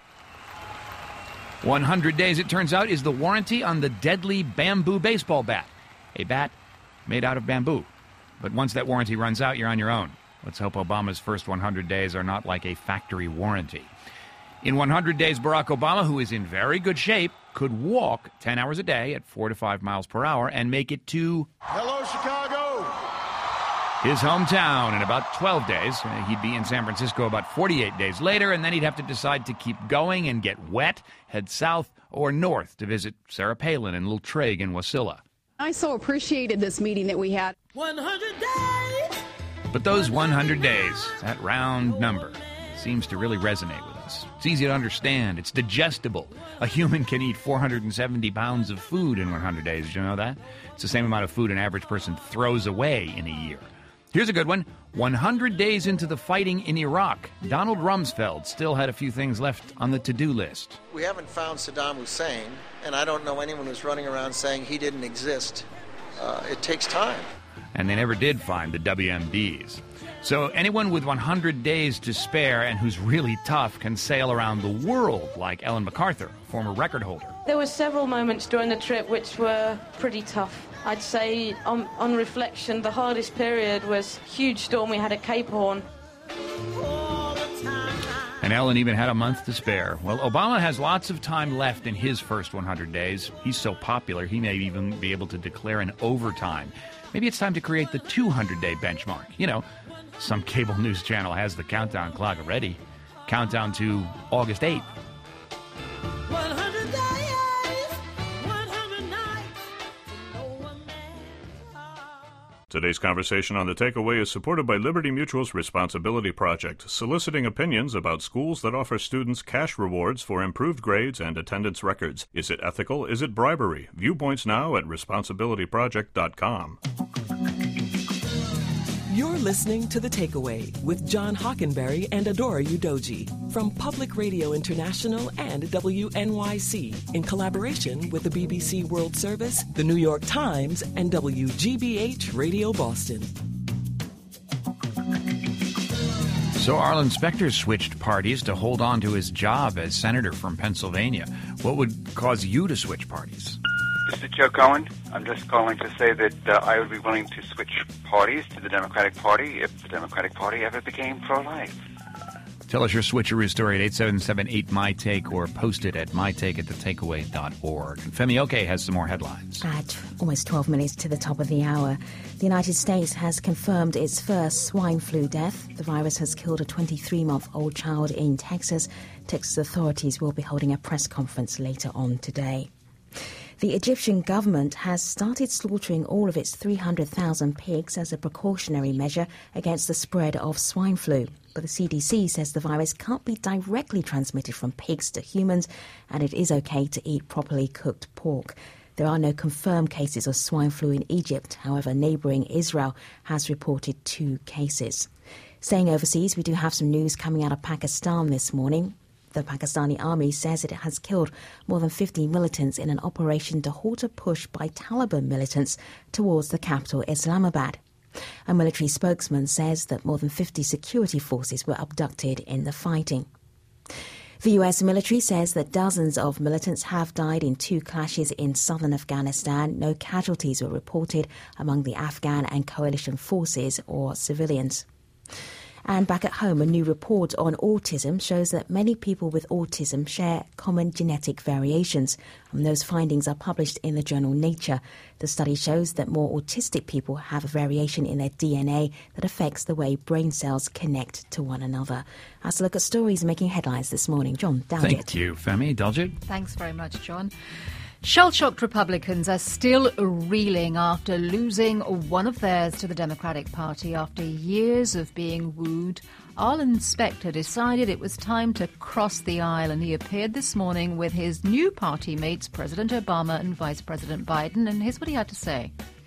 one hundred days, it turns out, is the warranty on the deadly bamboo baseball bat. A bat made out of bamboo. But once that warranty runs out, you're on your own. Let's hope Obama's first one hundred days are not like a factory warranty. In one hundred days, Barack Obama, who is in very good shape, could walk ten hours a day at four to five miles per hour and make it to Hello, Chicago, his hometown in about twelve days. He'd be in San Francisco about forty-eight days later, and then he'd have to decide to keep going and get wet, head south or north to visit Sarah Palin and Little Trig in Wasilla. I so appreciated this meeting that we had. one hundred days. But those one hundred days, that round number, seems to really resonate with us. It's easy to understand. It's digestible. A human can eat four hundred seventy pounds of food in one hundred days. Did you know that? It's the same amount of food an average person throws away in a year. Here's a good one. one hundred days into the fighting in Iraq, Donald Rumsfeld still had a few things left on the to-do list. We haven't found Saddam Hussein, and I don't know anyone who's running around saying he didn't exist. Uh, it takes time. And they never did find the W M Ds. So anyone with one hundred days to spare and who's really tough can sail around the world, like Ellen MacArthur, former record holder. There were several moments during the trip which were pretty tough. I'd say, on, on reflection, the hardest period was a huge storm we had at Cape Horn. And Ellen even had a month to spare. Well, Obama has lots of time left in his first one hundred days. He's so popular, he may even be able to declare an overtime. Maybe it's time to create the two hundred day benchmark. You know, some cable news channel has the countdown clock already. Countdown to August eighth. one hundred days, one hundred nights. Today's conversation on The Takeaway is supported by Liberty Mutual's Responsibility Project, soliciting opinions about schools that offer students cash rewards for improved grades and attendance records. Is it ethical? Is it bribery? Viewpoints now at responsibility project dot com. You're listening to The Takeaway with John Hockenberry and Adora Udoji from Public Radio International and W N Y C in collaboration with the B B C World Service, the New York Times, and W G B H Radio Boston. So Arlen Specter switched parties to hold on to his job as senator from Pennsylvania. What would cause you to switch parties? This is Joe Cohen. I'm just calling to say that uh, I would be willing to switch parties to the Democratic Party if the Democratic Party ever became pro-life. Tell us your switcheroo story at eight seven seven eight M Y Take or post it at my take at the takeaway dot org. And Femi Oke has some more headlines. At almost twelve minutes to the top of the hour, the United States has confirmed its first swine flu death. The virus has killed a twenty-three-month-old child in Texas. Texas authorities will be holding a press conference later on today. The Egyptian government has started slaughtering all of its three hundred thousand pigs as a precautionary measure against the spread of swine flu. But the C D C says the virus can't be directly transmitted from pigs to humans, and it is okay to eat properly cooked pork. There are no confirmed cases of swine flu in Egypt. However, neighbouring Israel has reported two cases. Staying overseas, we do have some news coming out of Pakistan this morning. The Pakistani army says it has killed more than fifty militants in an operation to halt a push by Taliban militants towards the capital, Islamabad. A military spokesman says that more than fifty security forces were abducted in the fighting. The U S military says that dozens of militants have died in two clashes in southern Afghanistan. No casualties were reported among the Afghan and coalition forces or civilians. And back at home, a new report on autism shows that many people with autism share common genetic variations. And those findings are published in the journal Nature. The study shows that more autistic people have a variation in their D N A that affects the way brain cells connect to one another. Let's look at stories making headlines this morning. John Dalgett. Thank you, Femi. Dalgett. Thanks very much, John. Shell-shocked Republicans are still reeling after losing one of theirs to the Democratic Party after years of being wooed. Arlen Specter decided it was time to cross the aisle, and he appeared this morning with his new party mates, President Obama and Vice President Biden, and here's what he had to say.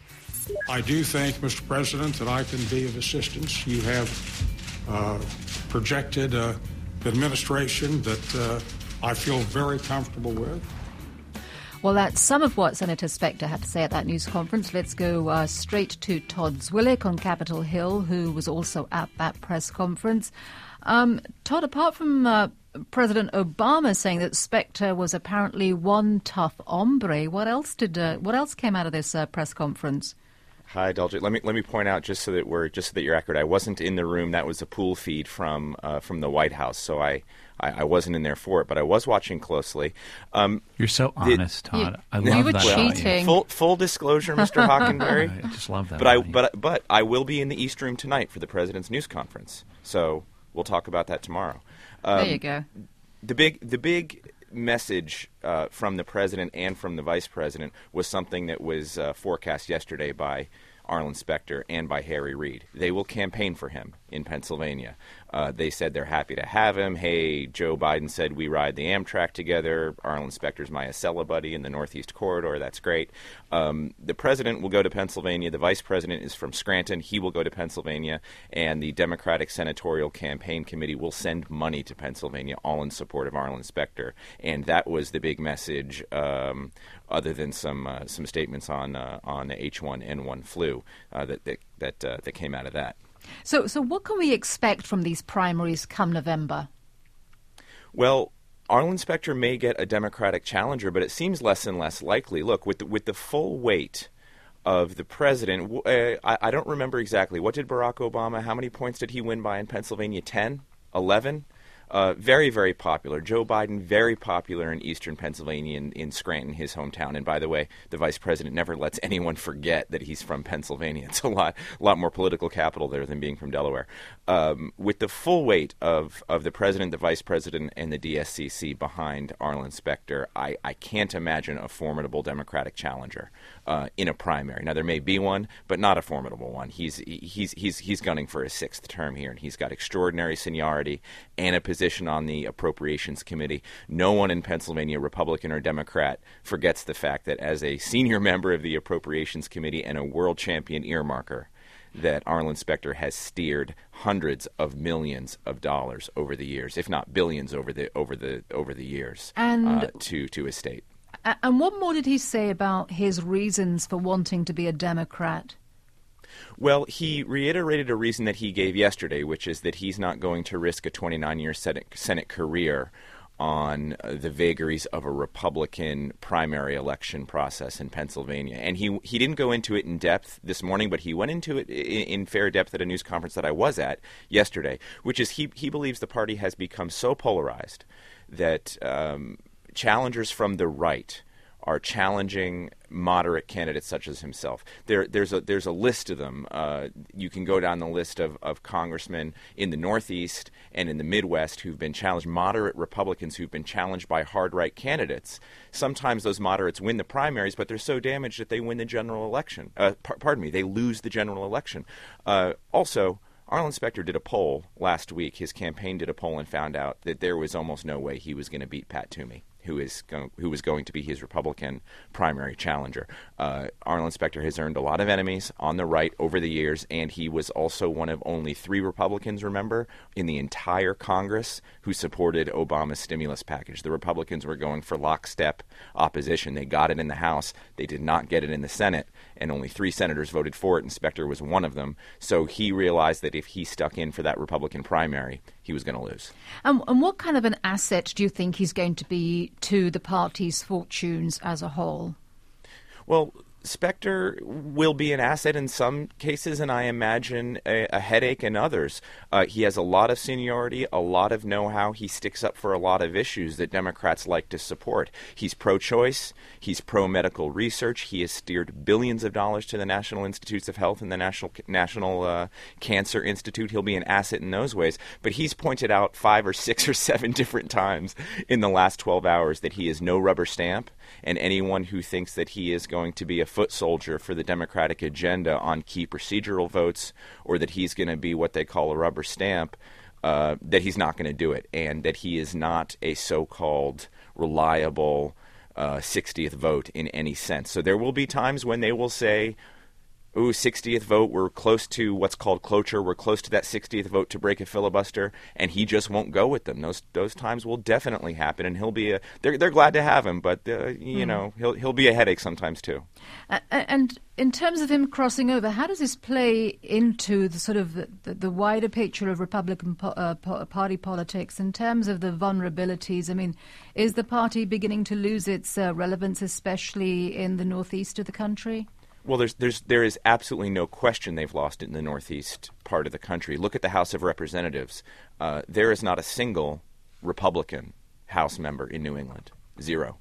I do think, Mister President, that I can be of assistance. You have uh, projected an administration that uh, I feel very comfortable with. Well, that's some of what Senator Specter had to say at that news conference. Let's go uh, straight to Todd Zwillich on Capitol Hill, who was also at that press conference. Um, Todd, apart from uh, President Obama saying that Specter was apparently one tough hombre, what else did uh, what else came out of this uh, press conference? Hi, Dalgett. Let me let me point out just so that we're just so that you're accurate. I wasn't in the room. That was a pool feed from uh, from the White House, so I, I, I wasn't in there for it. But I was watching closely. Um, you're so honest, Todd. You, I love you were that. Cheating. Full full disclosure, Mister Hockenberry. I just love that. But I but but I will be in the East Room tonight for the President's news conference. So we'll talk about that tomorrow. Um, there you go. The big the big. message uh, from the president and from the vice president was something that was uh, forecast yesterday by Arlen Specter and by Harry Reid. They will campaign for him in Pennsylvania. Uh, they said they're happy to have him. Hey, Joe Biden said we ride the Amtrak together. Arlen Specter's my Acela buddy in the Northeast Corridor. That's great. Um, the president will go to Pennsylvania. The vice president is from Scranton. He will go to Pennsylvania. And the Democratic Senatorial Campaign Committee will send money to Pennsylvania, all in support of Arlen Specter. And that was the big message, um, other than some uh, some statements on uh, on H one N one flu uh, that that that, uh, that came out of that. So, so what can we expect from these primaries come November? Well, Arlen Specter may get a Democratic challenger, but it seems less and less likely. Look, with the, with the full weight of the president, uh, I, I don't remember exactly. What did Barack Obama, how many points did he win by in Pennsylvania? ten? eleven? Uh, very, very popular. Joe Biden, very popular in eastern Pennsylvania, in, in Scranton, his hometown. And by the way, the vice president never lets anyone forget that he's from Pennsylvania. It's a lot, a lot more political capital there than being from Delaware. Um, with the full weight of, of the president, the vice president, and the D S C C behind Arlen Specter, I, I can't imagine a formidable Democratic challenger uh, in a primary. Now, there may be one, but not a formidable one. He's he's he's he's gunning for his sixth term here, and he's got extraordinary seniority and a position on the Appropriations Committee. No one in Pennsylvania, Republican or Democrat, forgets the fact that as a senior member of the Appropriations Committee and a world champion earmarker, that Arlen Specter has steered hundreds of millions of dollars over the years, if not billions over the over the over the years, and uh, to to his state. And what more did he say about his reasons for wanting to be a Democrat? Well, he reiterated a reason that he gave yesterday, which is that he's not going to risk a twenty-nine-year Senate, Senate career on uh, the vagaries of a Republican primary election process in Pennsylvania. And he he didn't go into it in depth this morning, but he went into it in, in fair depth at a news conference that I was at yesterday, which is he, he believes the party has become so polarized that um, challengers from the right are challenging moderate candidates such as himself. There, there's a there's a list of them. Uh, you can go down the list of, of congressmen in the Northeast and in the Midwest who've been challenged, moderate Republicans who've been challenged by hard right candidates. Sometimes those moderates win the primaries, but they're so damaged that they win the general election. Uh, par- pardon me, they lose the general election. Uh, also, Arlen Specter did a poll last week. His campaign did a poll and found out that there was almost no way he was going to beat Pat Toomey, who is go- who was going to be his Republican primary challenger. Uh, Arlen Specter has earned a lot of enemies on the right over the years, and he was also one of only three Republicans, remember, in the entire Congress who supported Obama's stimulus package. The Republicans were going for lockstep opposition. They got it in the House. They did not get it in the Senate, and only three senators voted for it, and Specter was one of them. So he realized that if he stuck in for that Republican primary, he was going to lose. Um, and what kind of an asset do you think he's going to be to the party's fortunes as a whole? Well, Specter will be an asset in some cases, and I imagine a, a headache in others. Uh, he has a lot of seniority, a lot of know-how. He sticks up for a lot of issues that Democrats like to support. He's pro-choice. He's pro-medical research. He has steered billions of dollars to the National Institutes of Health and the National National uh, Cancer Institute. He'll be an asset in those ways. But he's pointed out five or six or seven different times in the last twelve hours that he is no rubber stamp, and anyone who thinks that he is going to be a foot soldier for the Democratic agenda on key procedural votes, or that he's going to be what they call a rubber stamp, uh, that he's not going to do it, and that he is not a so-called reliable uh, sixtieth vote in any sense. So there will be times when they will say, ooh, sixtieth vote, we're close to what's called cloture, we're close to that sixtieth vote to break a filibuster, and he just won't go with them. Those those times will definitely happen, and he'll be a, they're they're glad to have him, but uh, you mm. know, he'll he'll be a headache sometimes too. Uh, and in terms of him crossing over, how does this play into the sort of the, the wider picture of Republican po- uh, po- Party politics in terms of the vulnerabilities? I mean, is the party beginning to lose its uh, relevance, especially in the northeast of the country? Well, there's, there's, there is absolutely no question they've lost it in the northeast part of the country. Look at the House of Representatives. Uh, there is not a single Republican House member in New England. Zero.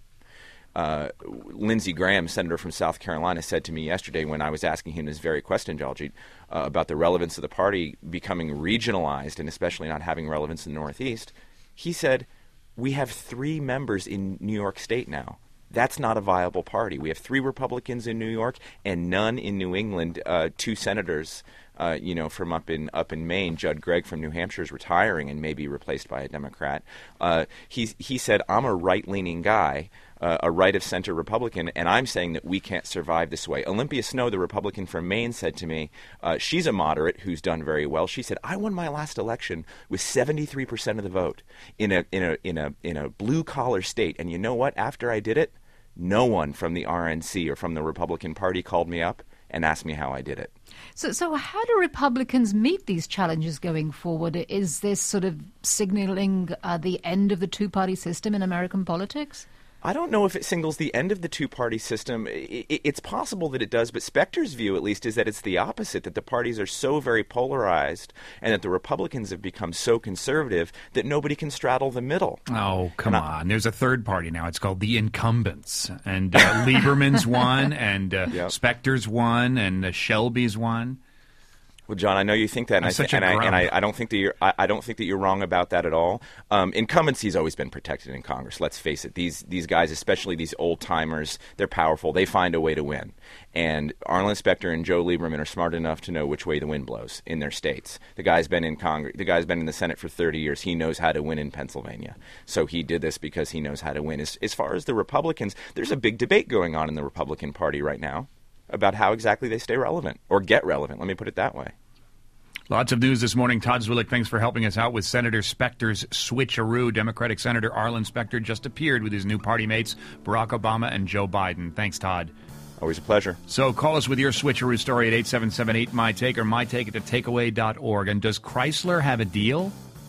Uh, Lindsey Graham, senator from South Carolina, said to me yesterday when I was asking him this very question, Jaljit, uh, about the relevance of the party becoming regionalized and especially not having relevance in the northeast, he said, we have three members in New York State now. That's not a viable party. We have three Republicans in New York and none in New England. Uh, two senators, uh, you know, from up in up in Maine. Judd Gregg from New Hampshire is retiring and may be replaced by a Democrat. Uh, he he said, "I'm a right-leaning guy, uh, a right-of-center Republican, and I'm saying that we can't survive this way." Olympia Snowe, the Republican from Maine, said to me, uh, she's a moderate who's done very well. She said, "I won my last election with seventy-three percent of the vote in a in a in a in a blue-collar state, and you know what? After I did it, no one from the R N C or from the Republican Party called me up and asked me how I did it." So, so how do Republicans meet these challenges going forward? Is this sort of signaling uh, the end of the two-party system in American politics? I don't know if it signals the end of the two-party system. It's possible that it does, but Specter's view, at least, is that it's the opposite, that the parties are so very polarized and that the Republicans have become so conservative that nobody can straddle the middle. Oh, come I, on. There's a third party now. It's called the Incumbents. And uh, Lieberman's won, and uh, yep. Specter's won, and uh, Shelby's won. Well, John, I know you think that, and, I, th- and, I, and I, I don't think that you're. I, I don't think that you're wrong about that at all. Um, incumbency's always been protected in Congress. Let's face it; these these guys, especially these old timers, they're powerful. They find a way to win. And Arlen Specter and Joe Lieberman are smart enough to know which way the wind blows in their states. The guy's been in Congress. The guy's been in the Senate for thirty years. He knows how to win in Pennsylvania. So he did this because he knows how to win. As, as far as the Republicans, there's a big debate going on in the Republican Party right now about how exactly they stay relevant or get relevant. Let me put it that way. Lots of news this morning. Todd Zwillich, thanks for helping us out with Senator Specter's switcheroo. Democratic Senator Arlen Specter just appeared with his new party mates, Barack Obama and Joe Biden. Thanks, Todd. Always a pleasure. So call us with your switcheroo story at eight seven seven eight, M Y Take or my take at the takeaway dot org. And does Chrysler have a deal?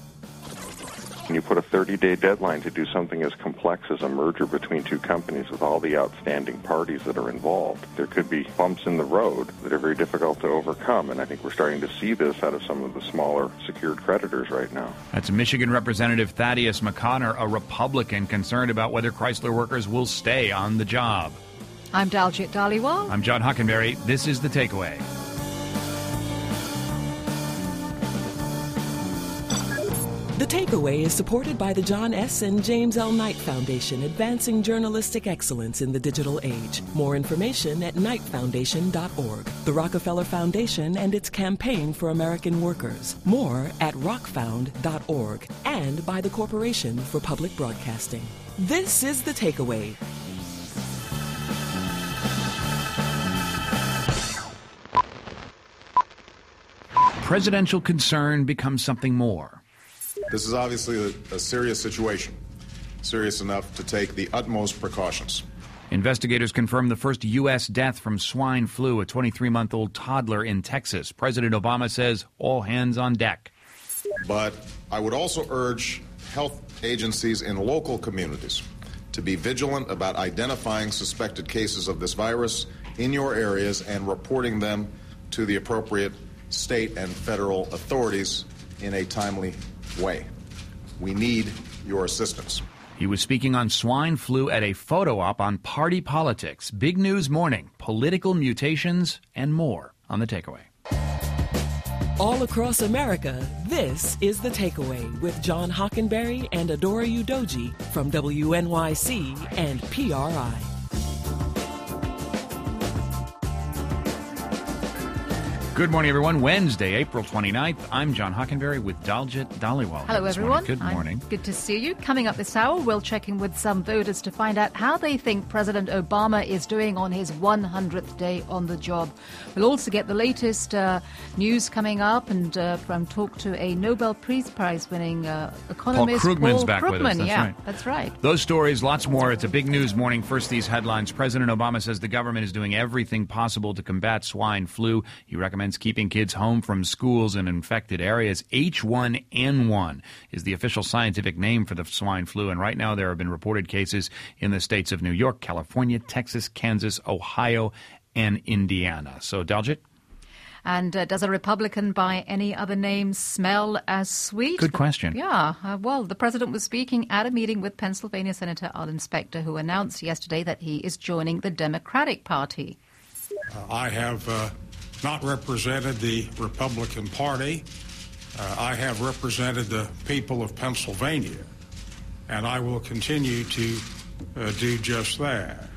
When you put a thirty-day deadline to do something as complex as a merger between two companies with all the outstanding parties that are involved, there could be bumps in the road that are very difficult to overcome. And I think we're starting to see this out of some of the smaller secured creditors right now. That's Michigan Representative Thaddeus McConner, a Republican concerned about whether Chrysler workers will stay on the job. I'm Daljit Dhaliwal. I'm John Hockenberry. This is The Takeaway. The Takeaway is supported by the John S. and James L. Knight Foundation, advancing journalistic excellence in the digital age. More information at knight foundation dot org. The Rockefeller Foundation and its campaign for American workers. More at rock found dot org. And by the Corporation for Public Broadcasting. This is The Takeaway. Presidential concern becomes something more. This is obviously a, a serious situation, serious enough to take the utmost precautions. Investigators confirmed the first U S death from swine flu, a twenty-three-month-old toddler in Texas. President Obama says all hands on deck. But I would also urge health agencies in local communities to be vigilant about identifying suspected cases of this virus in your areas and reporting them to the appropriate state and federal authorities in a timely way. We need your assistance. He was speaking on swine flu at a photo op on party politics. Big News Morning, political mutations, and more on The Takeaway. All across America, this is The Takeaway with John Hockenberry and Adora Udoji from W N Y C and P R I. Good morning, everyone. Wednesday, April twenty-ninth. I'm John Hockenberry with Daljit Dhaliwal. Hello, everyone. Good morning. I'm good to see you. Coming up this hour, we'll check in with some voters to find out how they think President Obama is doing on his one hundredth day on the job. We'll also get the latest uh, news coming up and uh, from talk to a Nobel Peace Prize-winning uh, economist. Paul Krugman's Paul back Krugman, with us. That's yeah, right. That's right. Those stories, lots more. It's a big news morning. First, these headlines. President Obama says the government is doing everything possible to combat swine flu. He recommends keeping kids home home from schools in infected areas. H one N one is the official scientific name for the swine flu, and right now there have been reported cases in the states of New York, California, Texas, Kansas, Ohio, and Indiana. So, Daljit? And uh, does a Republican by any other name smell as sweet? Good question. Yeah. Uh, well, the president was speaking at a meeting with Pennsylvania Senator Arlen Specter, who announced yesterday that he is joining the Democratic Party. Uh, I have uh, not represented the Republican Party. Uh, I have represented the people of Pennsylvania, and I will continue to uh, do just that.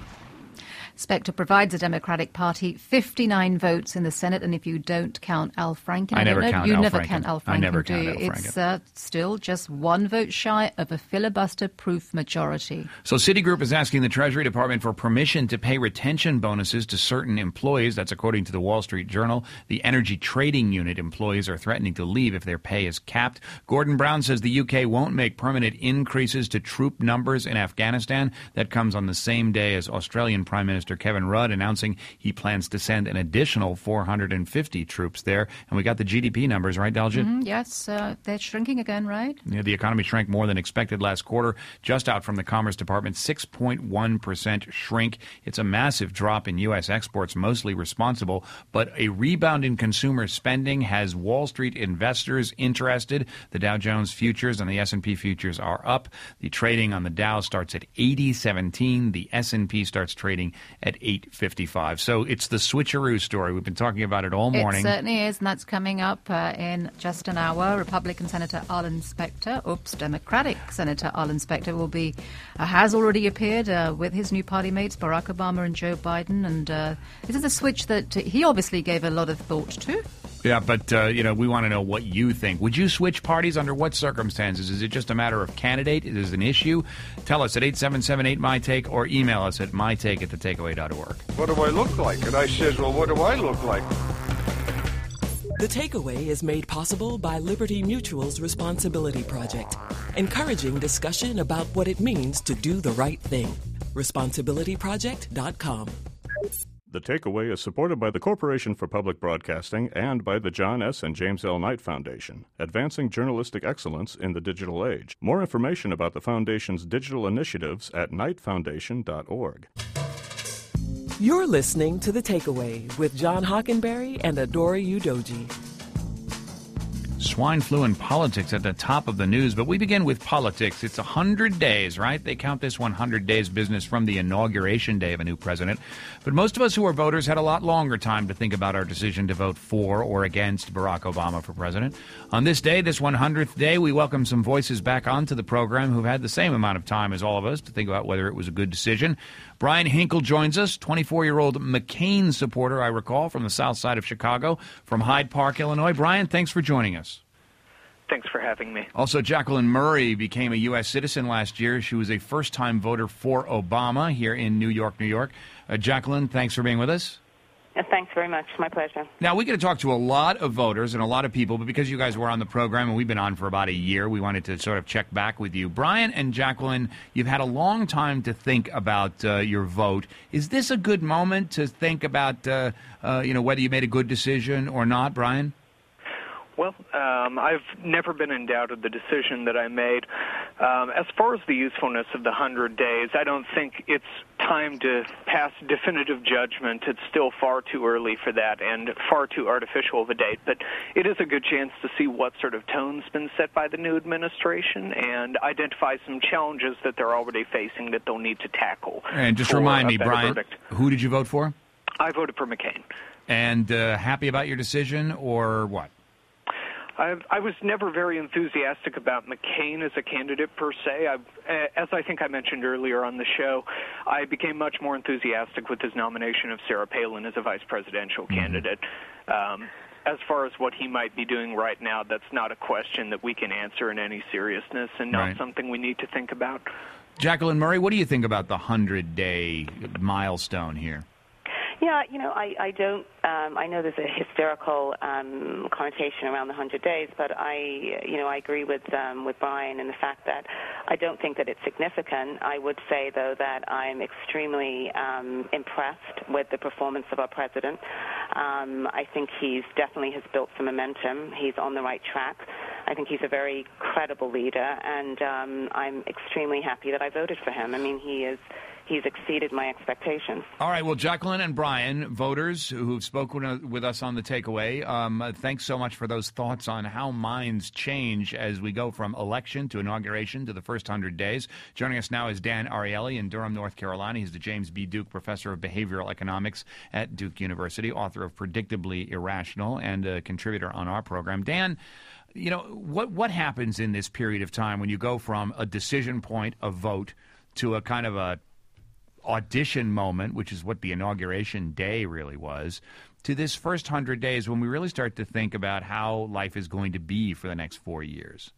Specter provides the Democratic Party fifty-nine votes in the Senate, and if you don't count Al Franken, I, I never know, count you Al never Franken. count Al Franken. I never do count you? Al Franken. It's uh, still just one vote shy of a filibuster-proof majority. So Citigroup is asking the Treasury Department for permission to pay retention bonuses to certain employees. That's according to the Wall Street Journal. The energy trading unit employees are threatening to leave if their pay is capped. Gordon Brown says the U K won't make permanent increases to troop numbers in Afghanistan. That comes on the same day as Australian Prime Minister Kevin Rudd announcing he plans to send an additional four hundred fifty troops there. And we got the G D P numbers, right, Daljit? Mm-hmm, yes, uh, they're shrinking again, right? Yeah, the economy shrank more than expected last quarter. Just out from the Commerce Department, six point one percent shrink. It's a massive drop in U S exports, mostly responsible. But a rebound in consumer spending has Wall Street investors interested. The Dow Jones futures and the S and P futures are up. The trading on the Dow starts at eighty seventeen. The S and P starts trading at eight fifty-five. So it's the switcheroo story. We've been talking about it all morning. It certainly is, and that's coming up uh, in just an hour. Republican Senator Arlen Specter, oops, Democratic Senator Arlen Specter will be, uh, has already appeared uh, with his new party mates, Barack Obama and Joe Biden, and uh, this is a switch that he obviously gave a lot of thought to. Yeah, but, uh, you know, we want to know what you think. Would you switch parties under what circumstances? Is it just a matter of candidate? Is it an issue? Tell us at eight seven seven eight my take or email us at my take at the takeaway dot org. What do I look like? And I says, well, what do I look like? The Takeaway is made possible by Liberty Mutual's Responsibility Project, encouraging discussion about what it means to do the right thing. responsibility project dot com. The Takeaway is supported by the Corporation for Public Broadcasting and by the John S. and James L. Knight Foundation, advancing journalistic excellence in the digital age. More information about the Foundation's digital initiatives at knight foundation dot org. You're listening to The Takeaway with John Hockenberry and Adora Udoji. Swine flu and politics at the top of the news, but we begin with politics. It's one hundred days, right? They count this one hundred days business from the inauguration day of a new president. But most of us who are voters had a lot longer time to think about our decision to vote for or against Barack Obama for president. On this day, this one hundredth day, we welcome some voices back onto the program who've had the same amount of time as all of us to think about whether it was a good decision. Brian Hinkle joins us, twenty-four-year-old McCain supporter, I recall, from the south side of Chicago, from Hyde Park, Illinois. Brian, thanks for joining us. Thanks for having me. Also, Jacqueline Murray became a U S citizen last year. She was a first-time voter for Obama here in New York, New York. Uh, Jacqueline, thanks for being with us. Uh, thanks very much. My pleasure. Now, we get to talk to a lot of voters and a lot of people, but because you guys were on the program and we've been on for about a year, we wanted to sort of check back with you. Brian and Jacqueline, you've had a long time to think about uh, your vote. Is this a good moment to think about, uh, uh, you know, whether you made a good decision or not, Brian? Well, um, I've never been in doubt of the decision that I made. Um, as far as the usefulness of the one hundred days, I don't think it's time to pass definitive judgment. It's still far too early for that and far too artificial of a date. But it is a good chance to see what sort of tone's been set by the new administration and identify some challenges that they're already facing that they'll need to tackle. And just for remind a me, better Brian, verdict. who did you vote for? I voted for McCain. And uh, happy about your decision or what? I, I was never very enthusiastic about McCain as a candidate per se. I, as I think I mentioned earlier on the show, I became much more enthusiastic with his nomination of Sarah Palin as a vice presidential mm-hmm. candidate. Um, as far as what he might be doing right now, that's not a question that we can answer in any seriousness and not right. something we need to think about. Jacqueline Murray, what do you think about the one hundred day milestone here? Yeah, you know, I, I don't, um, I know there's a hysterical um, connotation around the one hundred days, but I, you know, I agree with um, with Brian in the fact that I don't think that it's significant. I would say, though, that I'm extremely um, impressed with the performance of our president. Um, I think he's definitely has built some momentum. He's on the right track. I think he's a very credible leader, and um, I'm extremely happy that I voted for him. I mean, he is... He's exceeded my expectations. All right. Well, Jacqueline and Brian, voters who've spoken with us on the takeaway, um, thanks so much for those thoughts on how minds change as we go from election to inauguration to the first one hundred days. Joining us now is Dan Ariely in Durham, North Carolina. He's the James B. Duke Professor of Behavioral Economics at Duke University, author of Predictably Irrational, and a contributor on our program. Dan, you know, what what happens in this period of time when you go from a decision point, a vote, to a kind of a audition moment, which is what the inauguration day really was, to this first hundred days when we really start to think about how life is going to be for the next four years?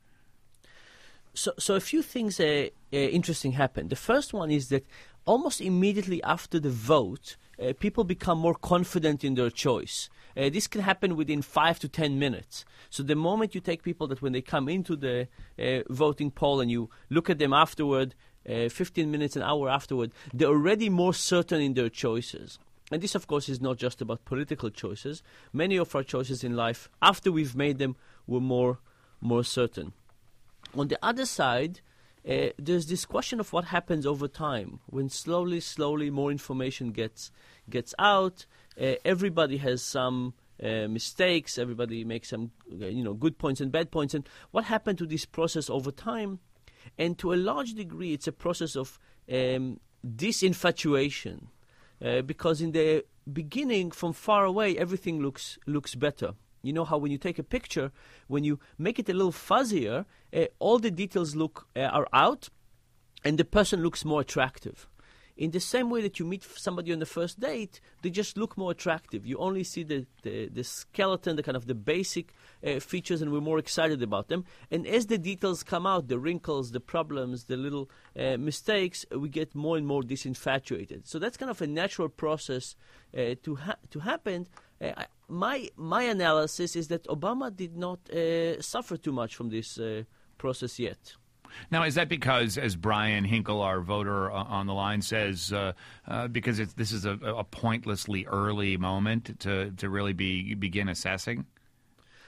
So, so a few things uh, uh, interesting happened. The first one is that almost immediately after the vote, uh, people become more confident in their choice. Uh, this can happen within five to ten minutes. So the moment you take people that when they come into the uh, voting poll and you look at them afterward, uh, fifteen minutes, an hour afterward, they're already more certain in their choices. And this, of course, is not just about political choices. Many of our choices in life, after we've made them, were more, more certain. On the other side, uh, there's this question of what happens over time. When slowly, slowly more information gets gets out, uh, everybody has some uh, mistakes, everybody makes some uh, you know, good points and bad points. And what happened to this process over time? And to a large degree, it's a process of um, disinfatuation. Uh, because in the beginning, from far away, everything looks looks better. You know how when you take a picture, when you make it a little fuzzier, uh, all the details look uh, are out, and the person looks more attractive. In the same way that you meet somebody on the first date, they just look more attractive. You only see the, the, the skeleton, the kind of the basic uh, features, and we're more excited about them. And as the details come out, the wrinkles, the problems, the little uh, mistakes, we get more and more disinfatuated. So that's kind of a natural process uh, to ha- to happen. Uh, my my analysis is that Obama did not uh, suffer too much from this uh, process yet. Now, is that because, as Brian Hinkle, our voter uh, on the line, says, uh, uh, because it's, this is a, a pointlessly early moment to, to really be begin assessing?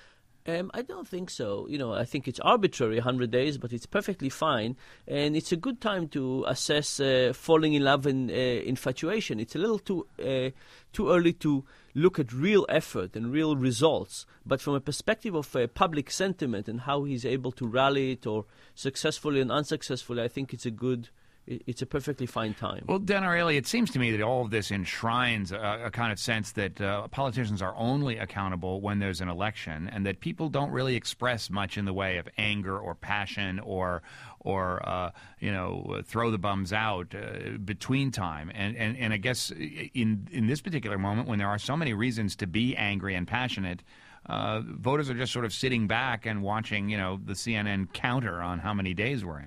Um, I don't think so. You know, I think it's arbitrary, one hundred days, but it's perfectly fine. And it's a good time to assess uh, falling in love and uh, infatuation. It's a little too uh, too early to look at real effort and real results. But from a perspective of uh, public sentiment and how he's able to rally it, or successfully and unsuccessfully, I think it's a good It's a perfectly fine time. Well, Dan Ariely, it seems to me that all of this enshrines a, a kind of sense that uh, politicians are only accountable when there's an election, and that people don't really express much in the way of anger or passion or, or uh, you know, throw the bums out uh, between time. And, and and I guess in in this particular moment, when there are so many reasons to be angry and passionate, uh, voters are just sort of sitting back and watching, you know, the C N N counter on how many days we're in.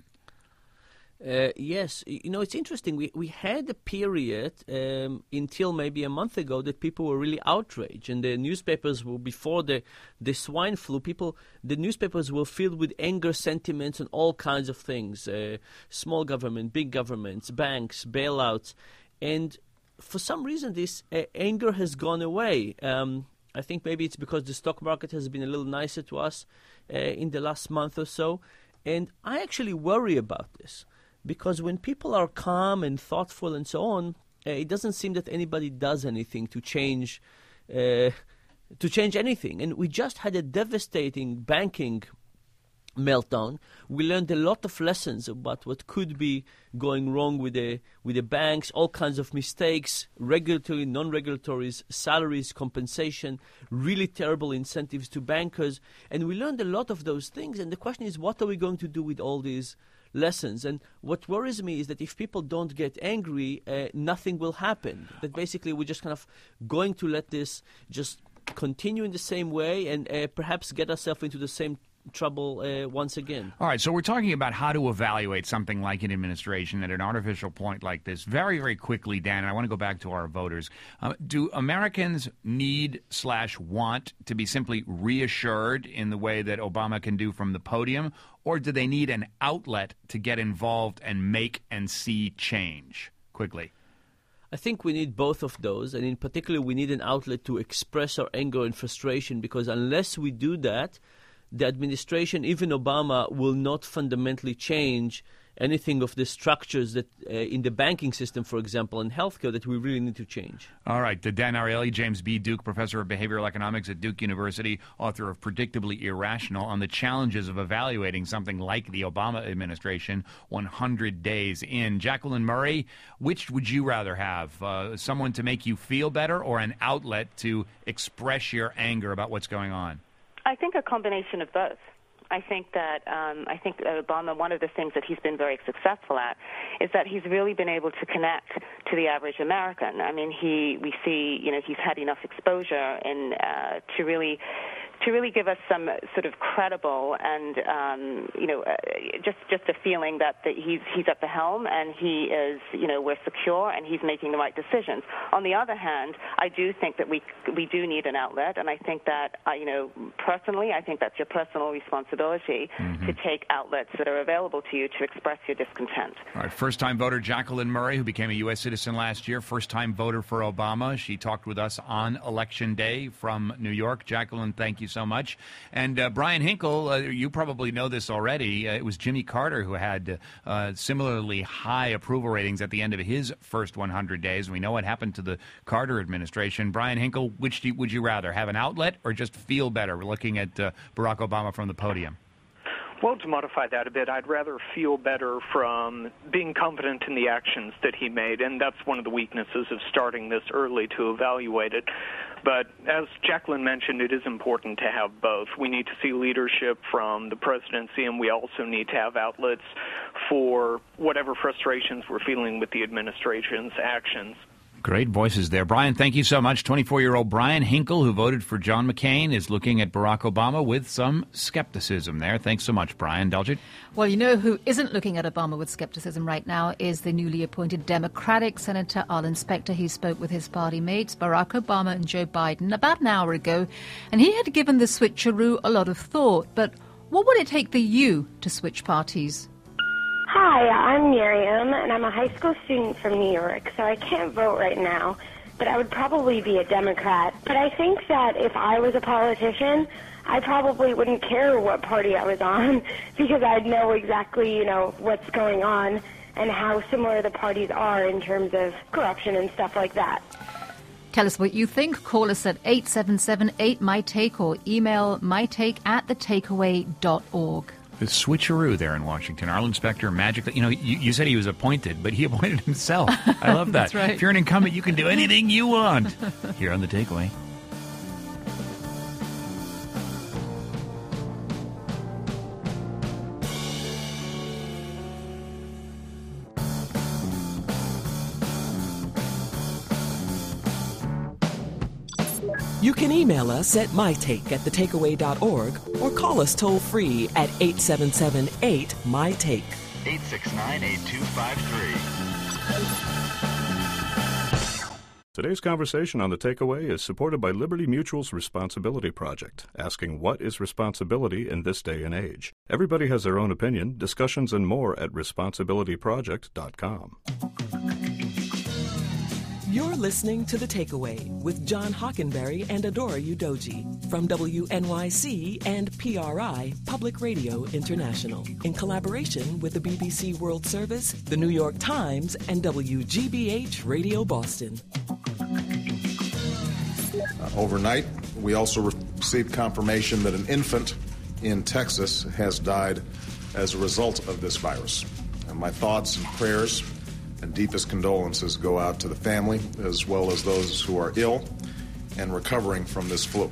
Uh, yes, you know, it's interesting. We we had a period um, until maybe a month ago that people were really outraged, and the newspapers were, before the the swine flu, people the newspapers were filled with anger sentiments and all kinds of things: uh, small government, big governments, banks, bailouts, and for some reason this uh, anger has gone away. Um, I think maybe it's because the stock market has been a little nicer to us uh, in the last month or so, and I actually worry about this. Because when people are calm and thoughtful and so on, uh, it doesn't seem that anybody does anything to change, uh, to change anything. And we just had a devastating banking meltdown. We learned a lot of lessons about what could be going wrong with the with the banks, all kinds of mistakes, regulatory, non-regulatories, salaries, compensation, really terrible incentives to bankers. And we learned a lot of those things. And the question is, what are we going to do with all these lessons? And what worries me is that if people don't get angry, uh, nothing will happen. That basically we're just kind of going to let this just continue in the same way and uh, perhaps get ourselves into the same trouble uh, once again. All right, so we're talking about how to evaluate something like an administration at an artificial point like this. Very, very quickly, Dan, and I want to go back to our voters. Uh, do Americans need slash want to be simply reassured in the way that Obama can do from the podium, or do they need an outlet to get involved and make and see change? Quickly. I think we need both of those, and in particular we need an outlet to express our anger and frustration, because unless we do that, the administration, even Obama, will not fundamentally change anything of the structures that uh, in the banking system, for example, and healthcare that we really need to change. All right. Dan Ariely, James B. Duke, professor of behavioral economics at Duke University, author of Predictably Irrational, on the challenges of evaluating something like the Obama administration one hundred days in. Jacqueline Murray, which would you rather have? Uh, someone to make you feel better, or an outlet to express your anger about what's going on? I think a combination of both. I think that um, I think Obama, one of the things that he's been very successful at is that he's really been able to connect to the average American. I mean, he we see, you know, he's had enough exposure in uh, to really to really give us some sort of credible and um, you know uh, just just a feeling that, that he's he's at the helm and he is, you know, we're secure and he's making the right decisions. On the other hand, I do think that we we do need an outlet, and I think that uh, you know personally, I think that's your personal responsibility mm-hmm. to take outlets that are available to you to express your discontent. All right, first-time voter Jacqueline Murray, who became a U S citizen last year, first-time voter for Obama. She talked with us on Election Day from New York. Jacqueline, thank you so much. And uh, Brian Hinkle, uh, you probably know this already. Uh, it was Jimmy Carter who had uh, similarly high approval ratings at the end of his first one hundred days. We know what happened to the Carter administration. Brian Hinkle, which do you, would you rather, have an outlet or just feel better looking at uh, Barack Obama from the podium? Well, to modify that a bit, I'd rather feel better from being confident in the actions that he made, and that's one of the weaknesses of starting this early to evaluate it. But as Jacqueline mentioned, it is important to have both. We need to see leadership from the presidency, and we also need to have outlets for whatever frustrations we're feeling with the administration's actions. Great voices there. Brian, thank you so much. twenty-four-year-old Brian Hinkle, who voted for John McCain, is looking at Barack Obama with some skepticism there. Thanks so much, Brian. Dalgit? Well, you know who isn't looking at Obama with skepticism right now is the newly appointed Democratic Senator Arlen Specter. He spoke with his party mates, Barack Obama and Joe Biden, about an hour ago, and he had given the switcheroo a lot of thought. But what would it take for you to switch parties? Hi, I'm Miriam, and I'm a high school student from New York, so I can't vote right now. but I would probably be a Democrat. But I think that if I was a politician, I probably wouldn't care what party I was on because I'd know exactly, you know, what's going on and how similar the parties are in terms of corruption and stuff like that. Tell us what you think. Call us at eight seven seven eight my take or email mytake at the takeaway dot org. The switcheroo there in Washington. Arlen Specter magically, you know, you, you said he was appointed, but he appointed himself. I love that. That's right. If you're an incumbent, you can do anything you want. Here on The Takeaway. You can email us at mytake at the takeaway dot org or call us toll free at eight seven seven eight my take. eight six nine, eight two five three. Today's conversation on The Takeaway is supported by Liberty Mutual's Responsibility Project, asking what is responsibility in this day and age. Everybody has their own opinion. Discussions and more at responsibility project dot com. You're listening to The Takeaway with John Hockenberry and Adora Udoji from W N Y C and P R I Public Radio International in collaboration with the B B C World Service, the New York Times, and W G B H Radio Boston. Uh, overnight, we also received confirmation that an infant in Texas has died as a result of this virus. And my thoughts and prayers and deepest condolences go out to the family as well as those who are ill and recovering from this flu.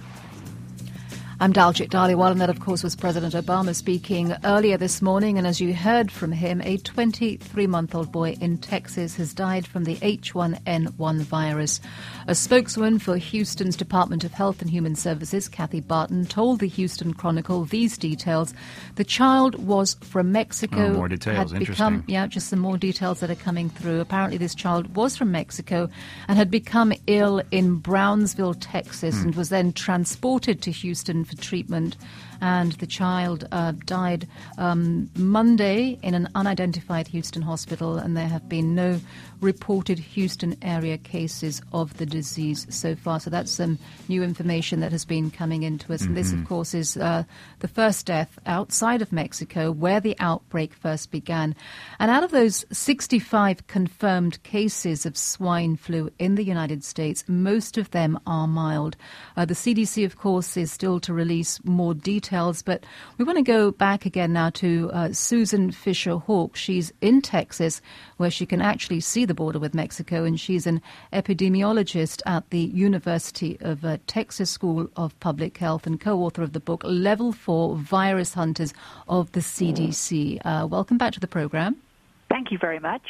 I'm Daljit Dhaliwal, and that, of course, was President Obama speaking earlier this morning. And as you heard from him, a twenty-three-month-old boy in Texas has died from the H one N one virus. A spokeswoman for Houston's Department of Health and Human Services, Kathy Barton, told the Houston Chronicle these details. The child was from Mexico. Oh, more details. Had Interesting. become, yeah, just some more details that are coming through. Apparently, this child was from Mexico and had become ill in Brownsville, Texas, Hmm. and was then transported to Houston for treatment, and the child uh, died um, Monday in an unidentified Houston hospital, and there have been no reported Houston area cases of the disease so far. So that's some new information that has been coming into us. And this, of Mhm. course, is uh, the first death outside of Mexico where the outbreak first began. And out of those sixty-five confirmed cases of swine flu in the United States, most of them are mild. Uh, the C D C, of course, is still to release more details, but we want to go back again now to uh, Susan Fisher-Hawk. She's in Texas, where she can actually see the border with Mexico, and she's an epidemiologist at the University of uh, Texas School of Public Health and co-author of the book Level four Virus Hunters of the C D C. Uh, welcome back to the program. Thank you very much.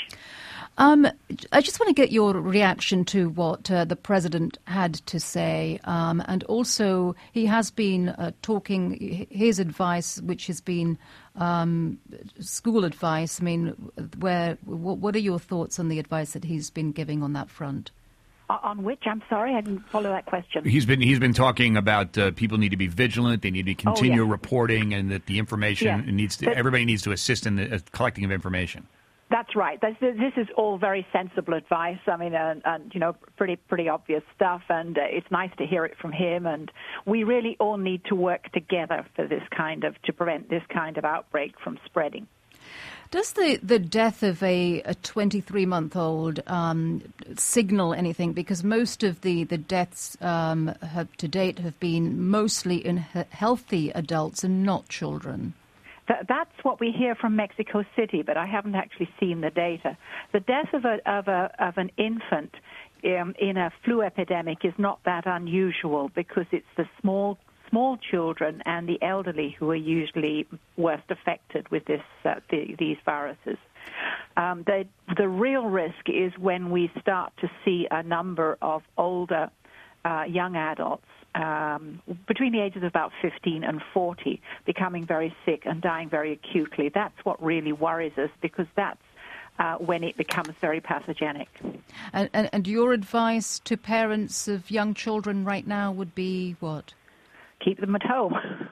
Um, I just want to get your reaction to what uh, the president had to say. Um, and also, he has been uh, talking, his advice, which has been um, school advice. I mean, where what are your thoughts on the advice that he's been giving on that front? On which? I'm sorry, I didn't follow that question. He's been he's been talking about uh, people need to be vigilant. They need to continue Oh, yeah. reporting, and that the information Yeah. needs to But- everybody needs to assist in the uh, collecting of information. That's right. This, this is all very sensible advice. I mean, and, and you know, pretty pretty obvious stuff. And uh, it's nice to hear it from him. And we really all need to work together for this kind of to prevent this kind of outbreak from spreading. Does the, the death of a, a twenty-three-month-old um, signal anything? Because most of the, the deaths um, have, to date have been mostly in he- healthy adults and not children. Th- that's what we hear from Mexico City, but I haven't actually seen the data. The death of a of a of an infant um, in a flu epidemic is not that unusual because it's the small small children and the elderly who are usually worst affected with this uh, the, these viruses. Um, the the real risk is when we start to see a number of older uh, young adults um, between the ages of about fifteen and forty becoming very sick and dying very acutely. That's what really worries us because that's uh, when it becomes very pathogenic. And, and, and your advice to parents of young children right now would be what? Keep them at home.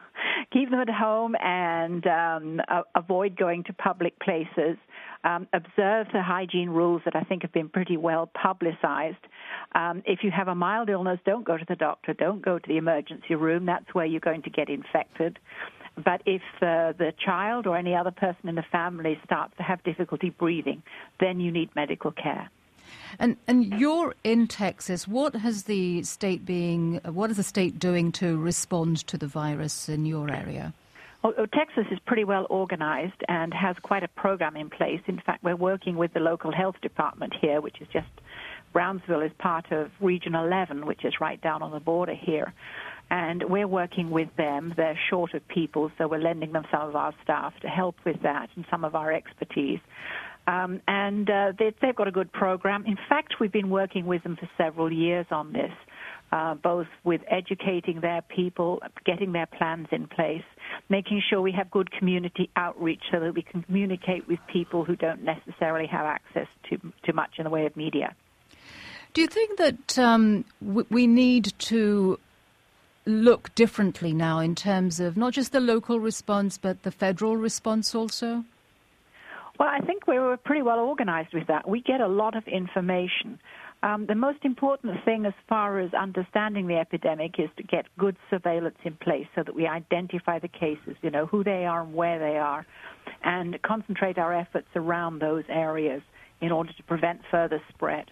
keep them at home and um, a- avoid going to public places. Um, observe the hygiene rules that I think have been pretty well publicized. Um, if you have a mild illness, don't go to the doctor. Don't go to the emergency room. That's where you're going to get infected. But if uh, the child or any other person in the family starts to have difficulty breathing, then you need medical care. And and you're in Texas. What has the state being? What is the state doing to respond to the virus in your area? Well, Texas is pretty well organized and has quite a program in place. In fact, we're working with the local health department here, which is just Brownsville is part of Region eleven, which is right down on the border here. And we're working with them. They're short of people, so we're lending them some of our staff to help with that and some of our expertise. Um, and uh, they, they've got a good program. In fact, we've been working with them for several years on this, uh, both with educating their people, getting their plans in place, making sure we have good community outreach so that we can communicate with people who don't necessarily have access to, to much in the way of media. Do you think that um, w- we need to look differently now in terms of not just the local response, but the federal response also? Well, I think we were pretty well organized with that. We get a lot of information. Um, the most important thing as far as understanding the epidemic is to get good surveillance in place so that we identify the cases, you know, who they are and where they are, and concentrate our efforts around those areas in order to prevent further spread.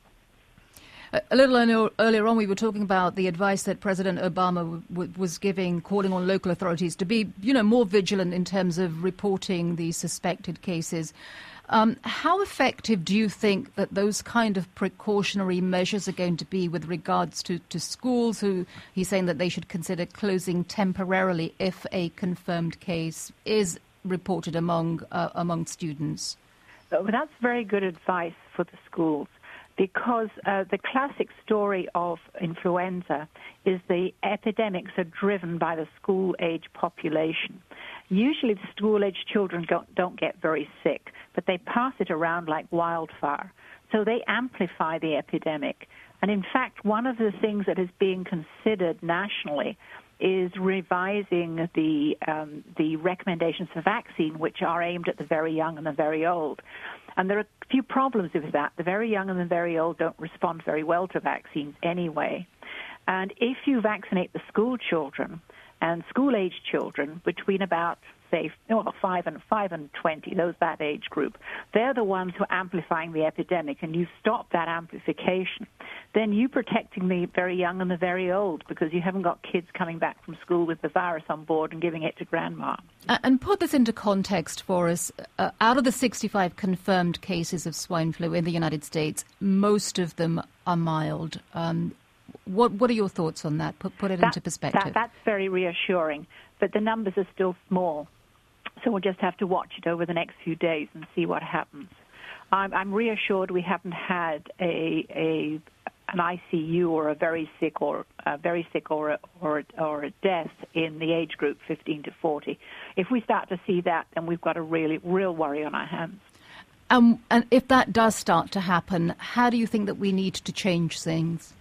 A little earlier on, we were talking about the advice that President Obama w- w- was giving, calling on local authorities to be, you know, more vigilant in terms of reporting the suspected cases. Um, how effective do you think that those kind of precautionary measures are going to be with regards to, to schools, who he's saying that they should consider closing temporarily if a confirmed case is reported among uh, among students? Well, that's very good advice for the schools. Because uh, the classic story of influenza is the epidemics are driven by the school-age population. Usually the school-age children don't, don't get very sick, but they pass it around like wildfire. So they amplify the epidemic. And in fact, one of the things that is being considered nationally is revising the um, the recommendations for vaccine, which are aimed at the very young and the very old. And there are a few problems with that. The very young and the very old don't respond very well to vaccines anyway. And if you vaccinate the school children and school-age children between about, say, well, five and five and twenty, those that age group, they're the ones who are amplifying the epidemic, and you stop that amplification, then you're protecting the very young and the very old, because you haven't got kids coming back from school with the virus on board and giving it to grandma. And put this into context for us. Uh, out of the sixty-five confirmed cases of swine flu in the United States, most of them are mild. Um, what what are your thoughts on that? Put put it that, into perspective. That, that's very reassuring, but the numbers are still small. So we'll just have to watch it over the next few days and see what happens. I'm, I'm reassured we haven't had a, a an I C U or a very sick or a very sick or a, or a, or a death in the age group fifteen to forty. If we start to see that, then we've got a really real worry on our hands. Um, and if that does start to happen, how do you think that we need to change things?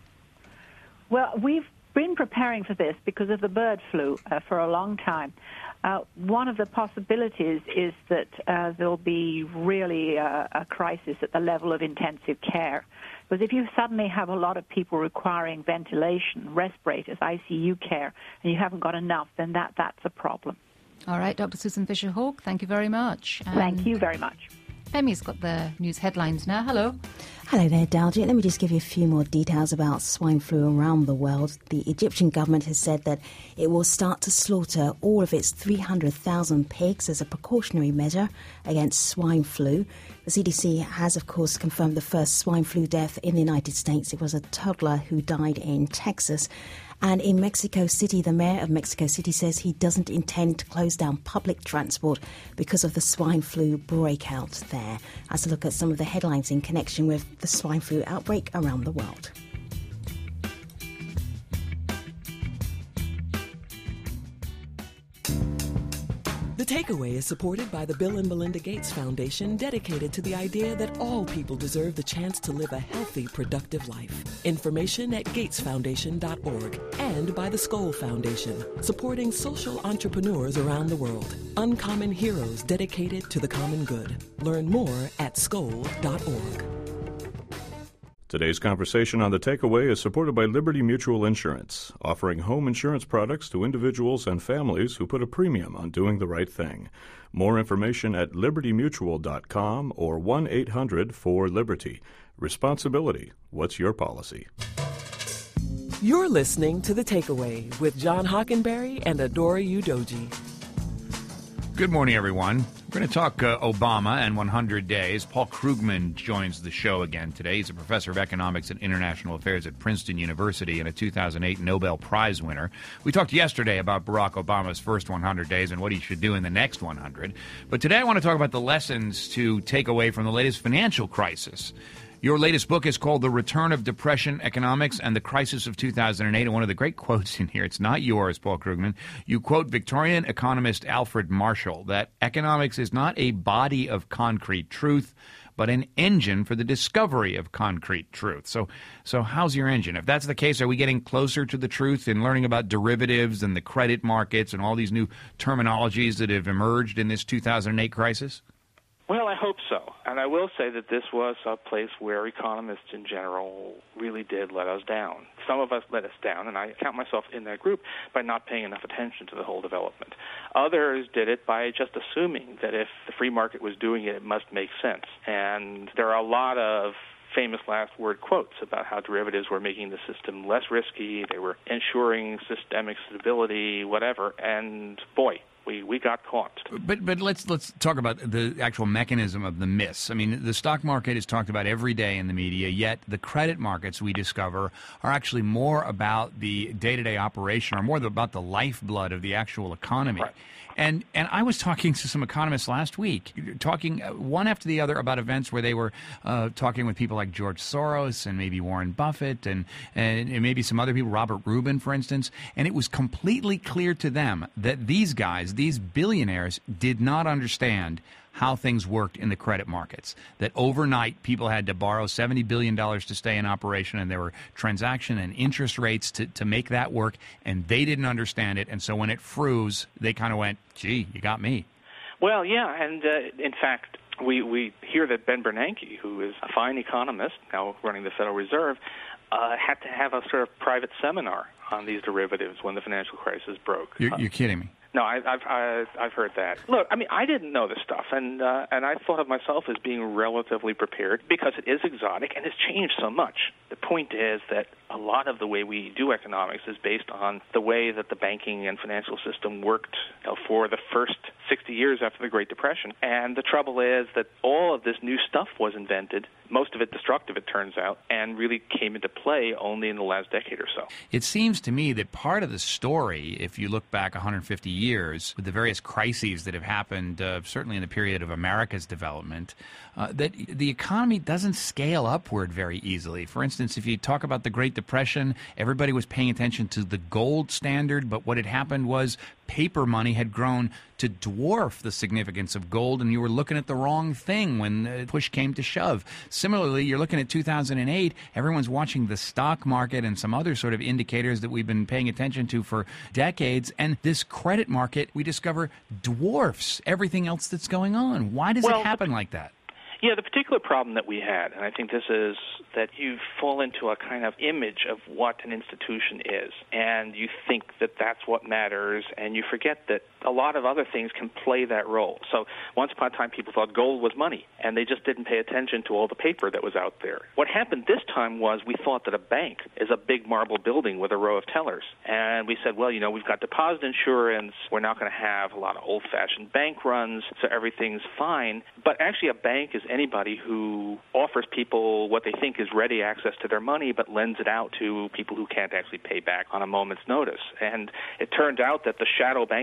Well, we've been preparing for this because of the bird flu uh, for a long time. Uh, one of the possibilities is that uh, there'll be really uh, a crisis at the level of intensive care. Because if you suddenly have a lot of people requiring ventilation, respirators, I C U care, and you haven't got enough, then that, that's a problem. All right, Doctor Susan Fisher-Hawk, thank you very much. And thank you very much. Femi's got the news headlines now. Hello. Hello there, Dalji. Let me just give you a few more details about swine flu around the world. The Egyptian government has said that it will start to slaughter all of its three hundred thousand pigs as a precautionary measure against swine flu. The C D C has, of course, confirmed the first swine flu death in the United States. It was a toddler who died in Texas. And in Mexico City, the mayor of Mexico City says he doesn't intend to close down public transport because of the swine flu breakout there. As a look at some of the headlines in connection with the swine flu outbreak around the world. The Takeaway Takeaway is supported by the Bill and Melinda Gates Foundation, dedicated to the idea that all people deserve the chance to live a healthy, productive life. Information at gates foundation dot org, and by the Skoll Foundation, supporting social entrepreneurs around the world. Uncommon heroes dedicated to the common good. Learn more at skoll dot org. Today's conversation on The Takeaway is supported by Liberty Mutual Insurance, offering home insurance products to individuals and families who put a premium on doing the right thing. More information at liberty mutual dot com or one eight hundred four liberty. Responsibility. What's your policy? You're listening to The Takeaway with John Hockenberry and Adora Udoji. Good morning, everyone. We're going to talk uh, Obama and one hundred days. Paul Krugman joins the show again today. He's a professor of economics and international affairs at Princeton University and a two thousand eight Nobel Prize winner. We talked yesterday about Barack Obama's first one hundred days and what he should do in the next one hundred. But today I want to talk about the lessons to take away from the latest financial crisis. Your latest book is called The Return of Depression Economics and the Crisis of two thousand eight. And one of the great quotes in here, it's not yours, Paul Krugman. You quote Victorian economist Alfred Marshall that economics is not a body of concrete truth, but an engine for the discovery of concrete truth. So so how's your engine? If that's the case, are we getting closer to the truth in learning about derivatives and the credit markets and all these new terminologies that have emerged in this two thousand eight crisis? Well, I hope so. And I will say that this was a place where economists in general really did let us down. Some of us let us down, and I count myself in that group, by not paying enough attention to the whole development. Others did it by just assuming that if the free market was doing it, it must make sense. And there are a lot of famous last word quotes about how derivatives were making the system less risky, they were ensuring systemic stability, whatever, and boy, We, we got caught. But but let's let's talk about the actual mechanism of the miss. I mean, the stock market is talked about every day in the media, yet the credit markets, we discover, are actually more about the day-to-day operation, or more about the lifeblood of the actual economy. Right. And and I was talking to some economists last week, talking one after the other about events where they were uh, talking with people like George Soros and maybe Warren Buffett and, and maybe some other people, Robert Rubin, for instance. And it was completely clear to them that these guys, these billionaires, did not understand how things worked in the credit markets, that overnight people had to borrow seventy billion dollars to stay in operation, and there were transaction and interest rates to, to make that work, and they didn't understand it. And so when it froze, they kind of went, gee, you got me. Well, yeah, and uh, in fact, we, we hear that Ben Bernanke, who is a fine economist, now running the Federal Reserve, uh, had to have a sort of private seminar on these derivatives when the financial crisis broke. You're, you're kidding me. No, I, I've I've I've heard that. Look, I mean, I didn't know this stuff, and uh, and I thought of myself as being relatively prepared because it is exotic and it's changed so much. The point is that a lot of the way we do economics is based on the way that the banking and financial system worked, you know, for the first sixty years after the Great Depression. And the trouble is that all of this new stuff was invented, most of it destructive, it turns out, and really came into play only in the last decade or so. It seems to me that part of the story, if you look back one hundred fifty years, with the various crises that have happened, uh, certainly in the period of America's development, uh, that the economy doesn't scale upward very easily. For instance, if you talk about the Great Depression, everybody was paying attention to the gold standard, but what had happened was paper money had grown to dwarf the significance of gold, and you were looking at the wrong thing when the push came to shove. Similarly, you're looking at two thousand eight, everyone's watching the stock market and some other sort of indicators that we've been paying attention to for decades, and this credit market, we discover, dwarfs everything else that's going on. Why does well, it happen like that? Yeah, the particular problem that we had, and I think this is that you fall into a kind of image of what an institution is, and you think that that's what matters, and you forget that a lot of other things can play that role. So once upon a time, people thought gold was money, and they just didn't pay attention to all the paper that was out there. What happened this time was we thought that a bank is a big marble building with a row of tellers, and we said, well, you know, we've got deposit insurance, we're not going to have a lot of old-fashioned bank runs, so everything's fine. But actually a bank is anybody who offers people what they think is ready access to their money but lends it out to people who can't actually pay back on a moment's notice. And it turned out that the shadow banking system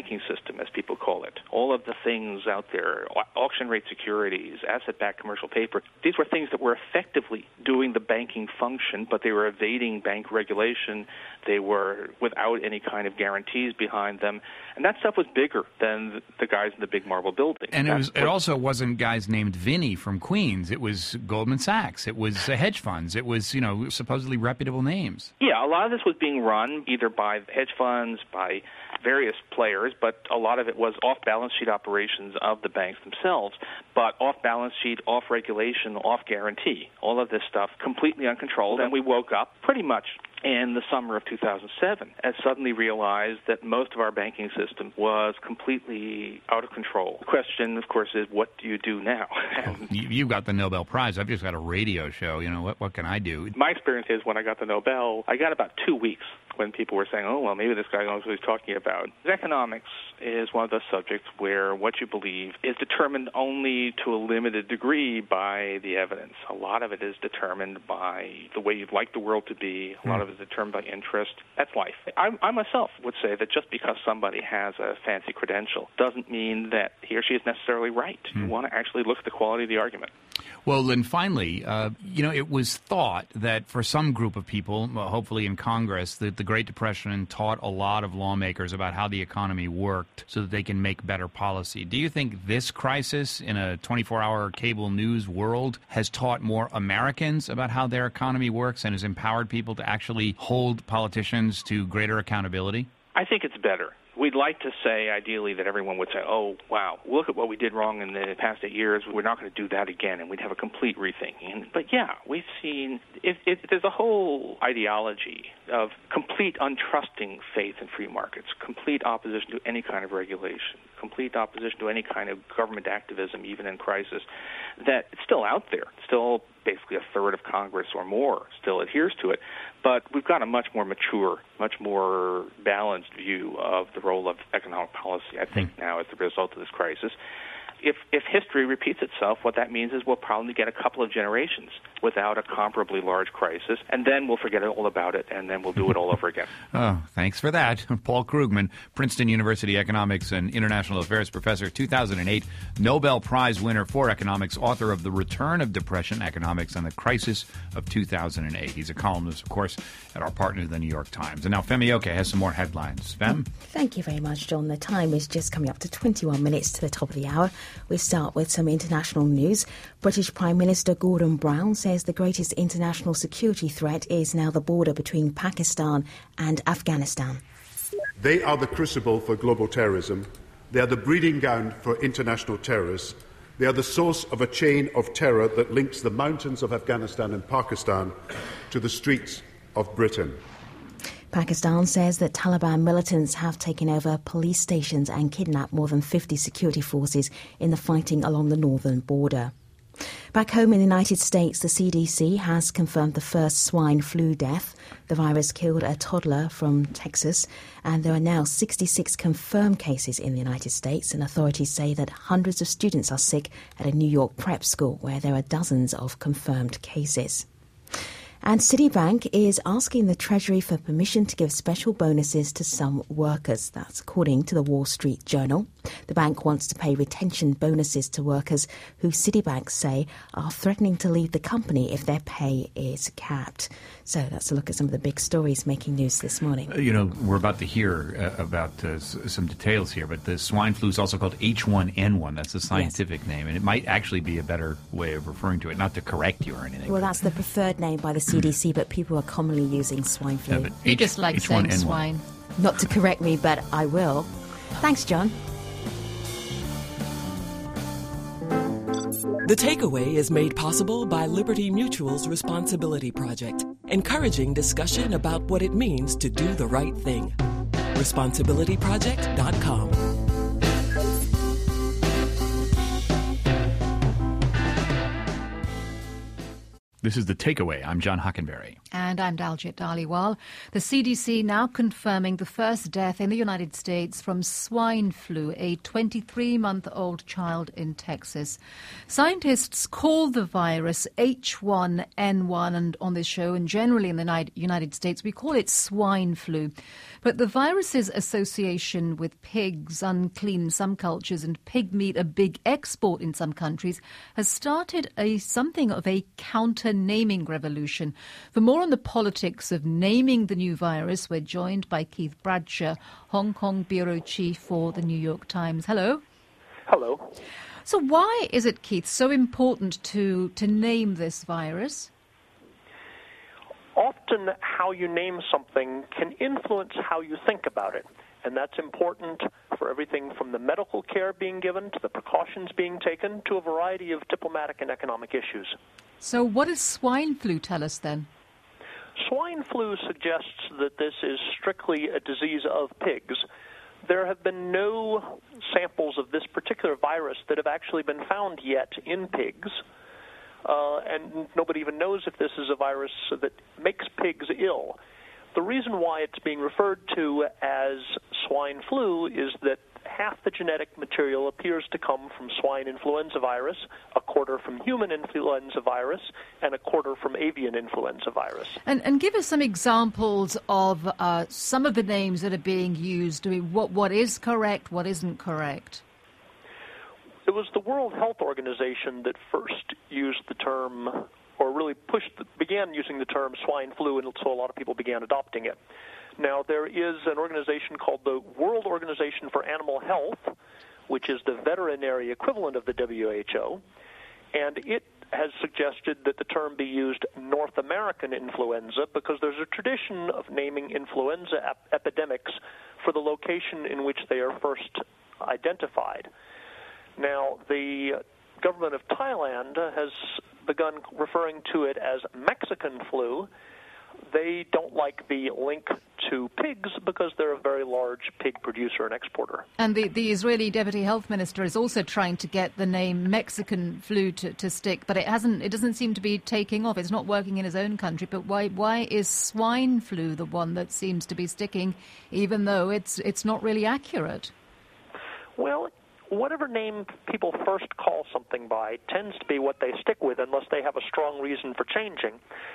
system, as people call it. All of the things out there, auction rate securities, asset-backed commercial paper, these were things that were effectively doing the banking function, but they were evading bank regulation. They were without any kind of guarantees behind them. And that stuff was bigger than the guys in the big marble building. And it, was, it also wasn't guys named Vinny from Queens. It was Goldman Sachs. It was uh, hedge funds. It was, you know, supposedly reputable names. Yeah, a lot of this was being run either by hedge funds, by various players, but a lot of it was off-balance sheet operations of the banks themselves, but off-balance sheet, off-regulation, off-guarantee, all of this stuff completely uncontrolled. And we woke up pretty much in the summer of two thousand seven and suddenly realized that most of our banking system was completely out of control. The question, of course, is what do you do now? Well, you, you got the Nobel Prize. I've just got a radio show. You know, what, what can I do? My experience is when I got the Nobel, I got about two weeks when people were saying, oh, well, maybe this guy knows what he's talking about. Economics is one of those subjects where what you believe is determined only to a limited degree by the evidence. A lot of it is determined by the way you'd like the world to be. A lot of it is determined by interest. That's life. I, I myself would say that just because somebody has a fancy credential doesn't mean that he or she is necessarily right. Mm. You want to actually look at the quality of the argument. Well, then finally, uh, you know, it was thought that for some group of people, well, hopefully in Congress, that the Great Depression taught a lot of lawmakers about how the economy worked so that they can make better policy. Do you think this crisis in a twenty-four hour cable news world has taught more Americans about how their economy works and has empowered people to actually hold politicians to greater accountability? I think it's better. We'd like to say, ideally, that everyone would say, oh, wow, look at what we did wrong in the past eight years. We're not going to do that again, and we'd have a complete rethinking. But, yeah, we've seen it, it, there's a whole ideology of complete untrusting faith in free markets, complete opposition to any kind of regulation, complete opposition to any kind of government activism, even in crisis, that it's still out there. Still basically a third of Congress or more still adheres to it. But we've got a much more mature, much more balanced view of the role of economic policy, I think, now as the result of this crisis. If if history repeats itself, what that means is we'll probably get a couple of generations without a comparably large crisis, and then we'll forget all about it, and then we'll do it all over again. Oh, thanks for that. Paul Krugman, Princeton University Economics and International Affairs Professor, two thousand eight Nobel Prize winner for economics, author of The Return of Depression, Economics and the Crisis of two thousand eight. He's a columnist, of course, at our partner, the New York Times. And now Femi Oke has some more headlines. Fem? Thank you very much, John. The time is just coming up to twenty-one minutes to the top of the hour. We start with some international news. British Prime Minister Gordon Brown says the greatest international security threat is now the border between Pakistan and Afghanistan. They are the crucible for global terrorism. They are the breeding ground for international terrorists. They are the source of a chain of terror that links the mountains of Afghanistan and Pakistan to the streets of Britain. Pakistan says that Taliban militants have taken over police stations and kidnapped more than fifty security forces in the fighting along the northern border. Back home in the United States, the C D C has confirmed the first swine flu death. The virus killed a toddler from Texas, and there are now sixty-six confirmed cases in the United States, and authorities say that hundreds of students are sick at a New York prep school where there are dozens of confirmed cases. And Citibank is asking the Treasury for permission to give special bonuses to some workers. That's according to the Wall Street Journal. The bank wants to pay retention bonuses to workers who Citibank say are threatening to leave the company if their pay is capped. So that's a look at some of the big stories making news this morning. You know, we're about to hear uh, about uh, s- some details here, but the swine flu is also called H one N one. That's the scientific yes. name, and it might actually be a better way of referring to it, not to correct you or anything. Well, that's the preferred name by the C D C, but people are commonly using swine flu. Yeah, you H- just like H one N one. saying swine. Not to correct me, but I will. Thanks, John. The Takeaway is made possible by Liberty Mutual's Responsibility Project, encouraging discussion about what it means to do the right thing. responsibility project dot com. This is The Takeaway. I'm John Hockenberry. And I'm Daljit Dhaliwal. The C D C now confirming the first death in the United States from swine flu, a twenty-three-month-old child in Texas. Scientists call the virus H one N one, and on this show and generally in the United States, we call it swine flu. But the virus's association with pigs, unclean in some cultures, and pig meat, a big export in some countries, has started a something of a counter-naming revolution. For more on the politics of naming the new virus, we're joined by Keith Bradshaw, Hong Kong bureau chief for the New York Times. Hello. Hello. So why is it, Keith, so important to, to name this virus? Often how you name something can influence how you think about it. And that's important for everything from the medical care being given to the precautions being taken to a variety of diplomatic and economic issues. So what does swine flu tell us then? Swine flu suggests that this is strictly a disease of pigs. There have been no samples of this particular virus that have actually been found yet in pigs. Uh, and nobody even knows if this is a virus that makes pigs ill. The reason why it's being referred to as swine flu is that half the genetic material appears to come from swine influenza virus, a quarter from human influenza virus, and a quarter from avian influenza virus. And, and give us some examples of uh, some of the names that are being used. I mean, what, what is correct, what isn't correct? It was the World Health Organization that first used the term, or really pushed, began using the term swine flu, and so a lot of people began adopting it. Now, there is an organization called the World Organization for Animal Health, which is the veterinary equivalent of the W H O, and it has suggested that the term be used North American influenza because there's a tradition of naming influenza ep- epidemics for the location in which they are first identified. Now, the government of Thailand has begun referring to it as Mexican flu. They don't like the link to pigs because they're a very large pig producer and exporter. And the, the Israeli deputy health minister is also trying to get the name Mexican flu to, to stick, but it hasn't. It doesn't seem to be taking off. It's not working in his own country. But why why is swine flu the one that seems to be sticking, even though it's it's not really accurate? Well, whatever name people first call something by tends to be what they stick with unless they have a strong reason for changing.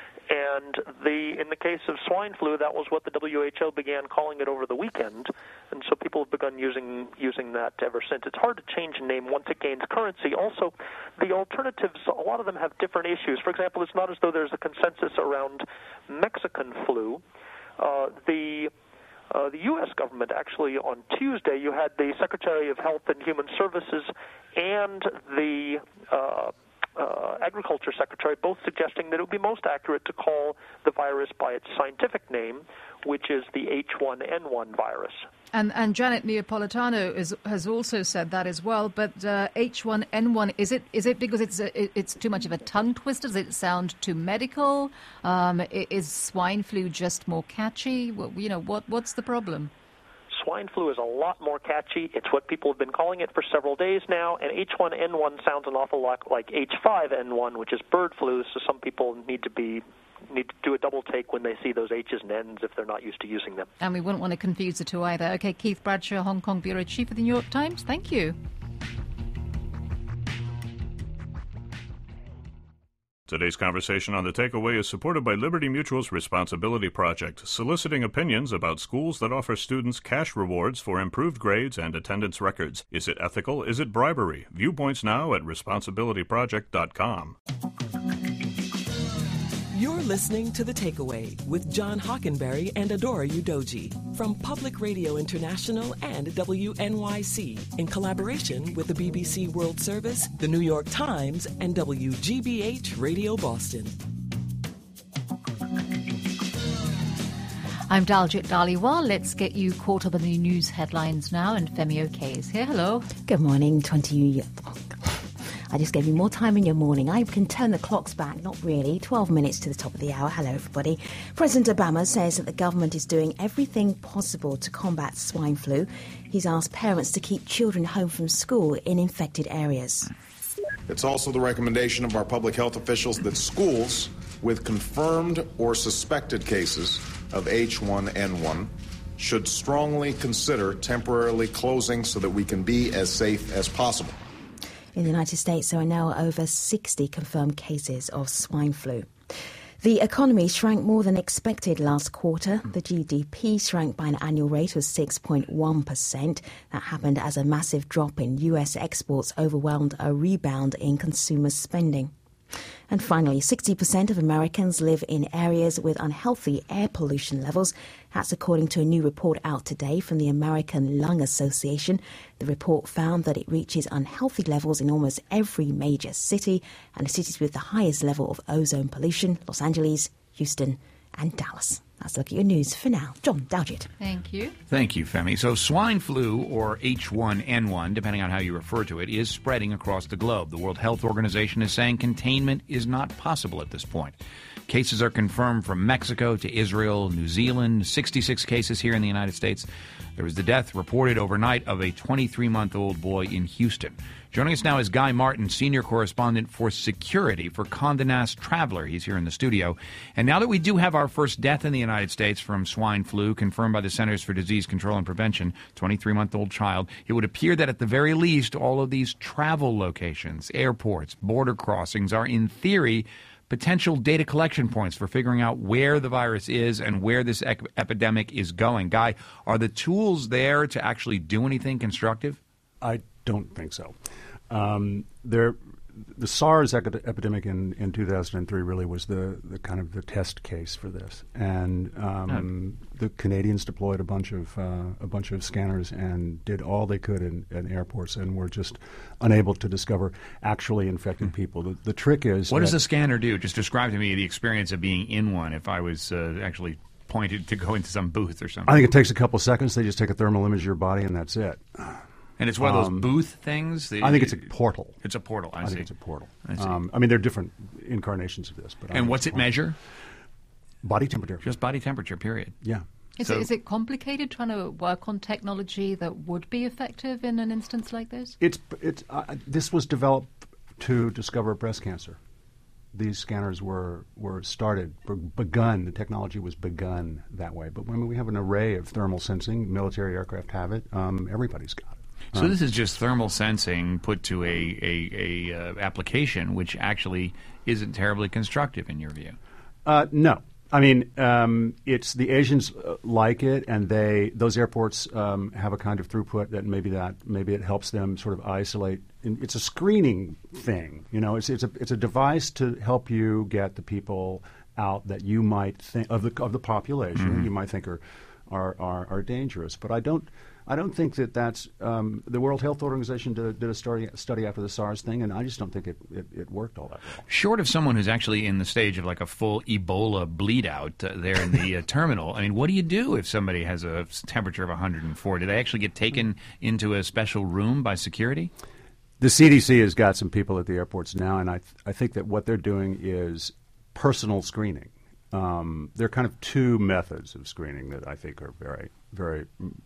And the in the case of swine flu, that was what the W H O began calling it over the weekend, and so people have begun using using that ever since. It's hard to change a name once it gains currency. Also, the alternatives, a lot of them have different issues. For example, it's not as though there's a consensus around Mexican flu. Uh, the Uh, the U S government, actually, on Tuesday, you had the Secretary of Health and Human Services and the uh, uh, Agriculture Secretary both suggesting that it would be most accurate to call the virus by its scientific name, which is the H one N one virus. And, and Janet Neapolitano is, has also said that as well. But uh, H one N one, is it is it because it's a, it's too much of a tongue twister? Does it sound too medical? Um, is swine flu just more catchy? Well, you know, what what's the problem? Swine flu is a lot more catchy. It's what people have been calling it for several days now. And H one N one sounds an awful lot like H five N one, which is bird flu. So some people need to be need to do a double take when they see those H's and N's if they're not used to using them. And we wouldn't want to confuse the two either. Okay, Keith Bradshaw, Hong Kong bureau chief of the New York Times. Thank you. Today's conversation on The Takeaway is supported by Liberty Mutual's Responsibility Project, soliciting opinions about schools that offer students cash rewards for improved grades and attendance records. Is it ethical? Is it bribery? Viewpoints now at responsibility project dot com. You're listening to The Takeaway with John Hockenberry and Adora Udoji from Public Radio International and W N Y C in collaboration with the B B C World Service, the New York Times, and W G B H Radio Boston. I'm Daljit Dhaliwal. Let's get you caught up in the news headlines now, and Femi Oke is here. Hello. Good morning, twenty. I just gave you more time in your morning. I can turn the clocks back, not really. twelve minutes to the top of the hour. Hello, everybody. President Obama says that the government is doing everything possible to combat swine flu. He's asked parents to keep children home from school in infected areas. It's also the recommendation of our public health officials that schools with confirmed or suspected cases of H one N one should strongly consider temporarily closing so that we can be as safe as possible. In the United States, there are now over sixty confirmed cases of swine flu. The economy shrank more than expected last quarter. The G D P shrank by an annual rate of six point one percent. That happened as a massive drop in U S exports overwhelmed a rebound in consumer spending. And finally, sixty percent of Americans live in areas with unhealthy air pollution levels. That's according to a new report out today from the American Lung Association. The report found that it reaches unhealthy levels in almost every major city, and the cities with the highest level of ozone pollution: Los Angeles, Houston, and Dallas. That's a look at your news for now. John Dowgett. Thank you. Thank you, Femi. So swine flu, or H one N one, depending on how you refer to it, is spreading across the globe. The World Health Organization is saying containment is not possible at this point. Cases are confirmed from Mexico to Israel, New Zealand, sixty-six cases here in the United States. There was the death reported overnight of a twenty-three-month-old boy in Houston. Joining us now is Guy Martin, senior correspondent for security for Condé Nast Traveler. He's here in the studio. And now that we do have our first death in the United States from swine flu, confirmed by the Centers for Disease Control and Prevention, twenty-three-month-old child, it would appear that at the very least, all of these travel locations, airports, border crossings are, in theory, potential data collection points for figuring out where the virus is and where this ec- epidemic is going. Guy, are the tools there to actually do anything constructive? I don't think so. Um, there, the SARS ec- epidemic in, in two thousand three really was the, the kind of the test case for this, and um, yeah. the Canadians deployed a bunch of uh, a bunch of scanners and did all they could in, in airports, and were just unable to discover actually infected mm. people. The, the trick is, what does a scanner do? Just describe to me the experience of being in one. If I was uh, actually pointed to go into some booth or something, I think it takes a couple seconds. They just take a thermal image of your body, and that's it. And it's one of those um, booth things? I think it's a portal. It's a portal, I, I see. think it's a portal. I see. Um, I mean, there are different incarnations of this. But and what's it measure? Body temperature. Just body temperature, period. Yeah. Is, so, it, is it complicated trying to work on technology that would be effective in an instance like this? It's it's uh, This was developed to discover breast cancer. These scanners were, were started, were begun, the technology was begun that way. But when we have an array of thermal sensing, military aircraft have it, um, everybody's got it. So this is just thermal sensing put to a, a, a uh, application which actually isn't terribly constructive in your view. Uh, no. I mean, um, it's the Asians uh, like it, and they those airports um, have a kind of throughput that maybe that maybe it helps them sort of isolate. It's a screening thing, you know. It's it's a it's a device to help you get the people out that you might think of the of the population mm-hmm. you might think are, are are are dangerous. But I don't. I don't think that that's um, the World Health Organization did, did a study, study after the SARS thing, and I just don't think it, it, it worked all that well. Short of someone who's actually in the stage of like a full Ebola bleed out uh, there in the uh, terminal, I mean, what do you do if somebody has a temperature of one hundred four? Do they actually get taken into a special room by security? The C D C has got some people at the airports now, and I, th- I think that what they're doing is personal screening. Um, there are kind of two methods of screening that I think are very, very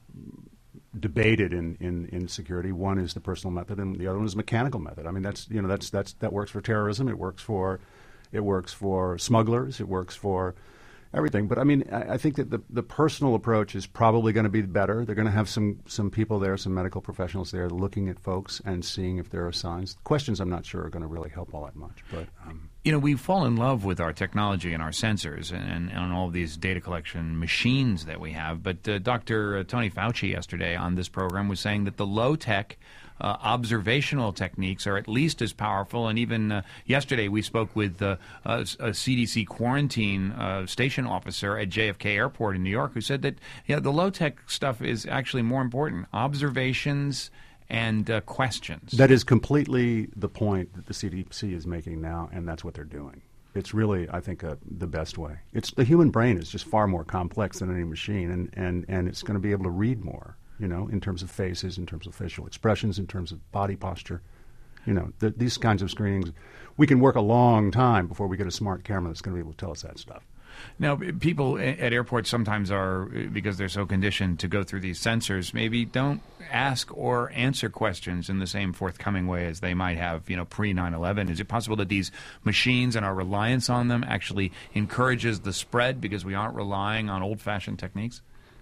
debated in, in, in security. One is the personal method, and the other one is the mechanical method. I mean, that's you know that's that's that works for terrorism. It works for it works for smugglers. It works for everything. But I mean, I, I think that the the personal approach is probably going to be better. They're going to have some some people there, some medical professionals there, looking at folks and seeing if there are signs. Questions I'm not sure are going to really help all that much, but. Um, You know, we fall in love with our technology and our sensors and, and all of these data collection machines that we have. But uh, Doctor Tony Fauci yesterday on this program was saying that the low-tech uh, observational techniques are at least as powerful. And even uh, yesterday we spoke with uh, a, a C D C quarantine uh, station officer at J F K Airport in New York who said that yeah, the low-tech stuff is actually more important. Observations and uh, questions. That is completely the point that the C D C is making now, and that's what they're doing. It's really, I think, uh, the best way. It's the human brain is just far more complex than any machine, and, and, and it's going to be able to read more, you know, in terms of faces, in terms of facial expressions, in terms of body posture. You know, the, these kinds of screenings, we can work a long time before we get a smart camera that's going to be able to tell us that stuff. Now, people at airports sometimes are, because they're so conditioned to go through these sensors, maybe don't ask or answer questions in the same forthcoming way as they might have, you know, pre nine eleven. Is it possible that these machines and our reliance on them actually encourages the spread because we aren't relying on old-fashioned techniques?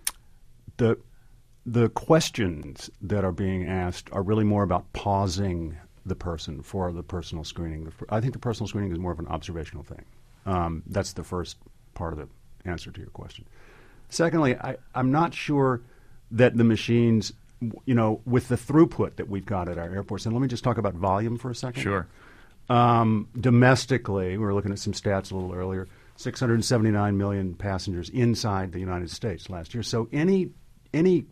The the questions that are being asked are really more about pausing the person for the personal screening. I think the personal screening is more of an observational thing. Um, that's the first part of the answer to your question. Secondly, I, I'm not sure that the machines, you know, with the throughput that we've got at our airports, and let me just talk about volume for a second. Sure. Um, domestically, we were looking at some stats a little earlier, six hundred seventy-nine million passengers inside the United States last year. So any any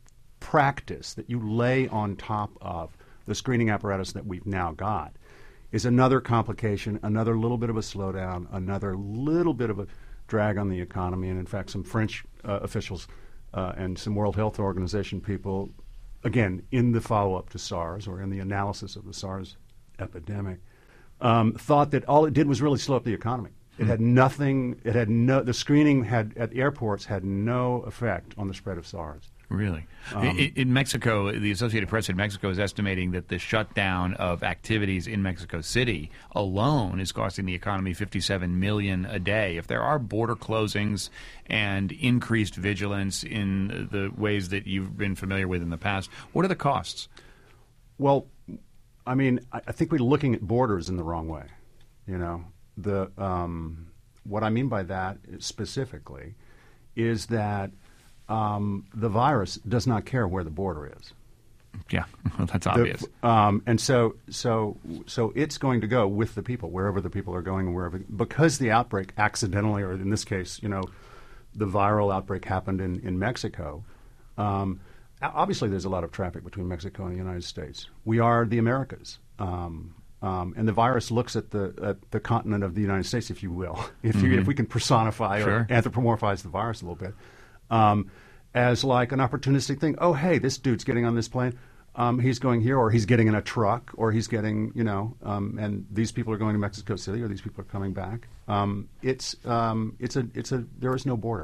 practice that you lay on top of the screening apparatus that we've now got is another complication, another little bit of a slowdown, another little bit of a drag on the economy. And in fact, some French uh, officials uh, and some World Health Organization people, again, in the follow-up to SARS or in the analysis of the SARS epidemic, um, thought that all it did was really slow up the economy. It had nothing, it had no, the screening had at the airports had no effect on the spread of SARS. Really? Um, in, in Mexico, the Associated Press in Mexico is estimating that the shutdown of activities in Mexico City alone is costing the economy fifty-seven million dollars a day. If there are border closings and increased vigilance in the ways that you've been familiar with in the past, what are the costs? Well, I mean, I, I think we're looking at borders in the wrong way. You know, the um, what I mean by that specifically is that Um, the virus does not care where the border is. Yeah, well, that's obvious. The, um, and so, so, so it's going to go with the people wherever the people are going, wherever because the outbreak accidentally, or in this case, you know, the viral outbreak happened in in Mexico. Um, obviously, there's a lot of traffic between Mexico and the United States. We are the Americas. Um, Um, and the virus looks at the at the continent of the United States, if you will, if you, Mm-hmm. if we can personify Sure. or anthropomorphize the virus a little bit, um, as like an opportunistic thing. Oh, hey, this dude's getting on this plane. Um, he's going here, or he's getting in a truck, or he's getting, you know, um, and these people are going to Mexico City, or these people are coming back. Um, it's um, it's a it's a there is no border.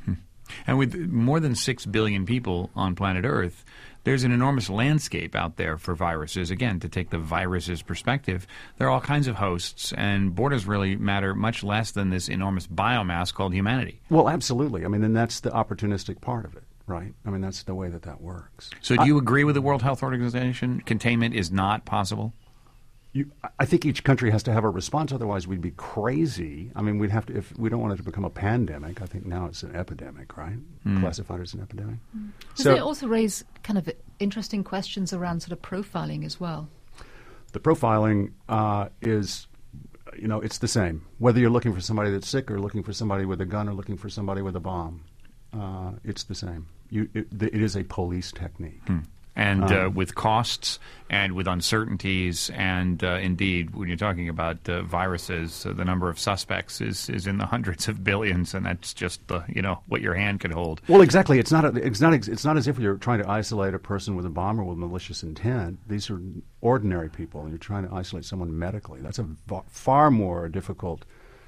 And with more than six billion people on planet Earth, there's an enormous landscape out there for viruses. Again, to take the virus's perspective, there are all kinds of hosts, and borders really matter much less than this enormous biomass called humanity. Well, absolutely. I mean, and that's the opportunistic part of it, right? I mean, that's the way that that works. So do you agree with the World Health Organization? Containment is not possible? You, I think each country has to have a response. Otherwise, we'd be crazy. I mean, we'd have to, if we don't want it to become a pandemic, I think now it's an epidemic, right? Mm. Classified as an epidemic. Mm. Does So it also raise kind of interesting questions around sort of profiling as well? the profiling uh, is, you know, it's the same. Whether you're looking for somebody that's sick or looking for somebody with a gun or looking for somebody with a bomb, uh, it's the same. You, it, it is a police technique. Hmm. And uh, Um, with costs and with uncertainties, and uh, indeed, when you're talking about uh, viruses, uh, the number of suspects is, is in the hundreds of billions, and that's just the, you know, what your hand can hold. Well, exactly. It's not. A, it's not. It's not as if you're trying to isolate a person with a bomb or with malicious intent. These are ordinary people, and you're trying to isolate someone medically. That's a va- far more difficult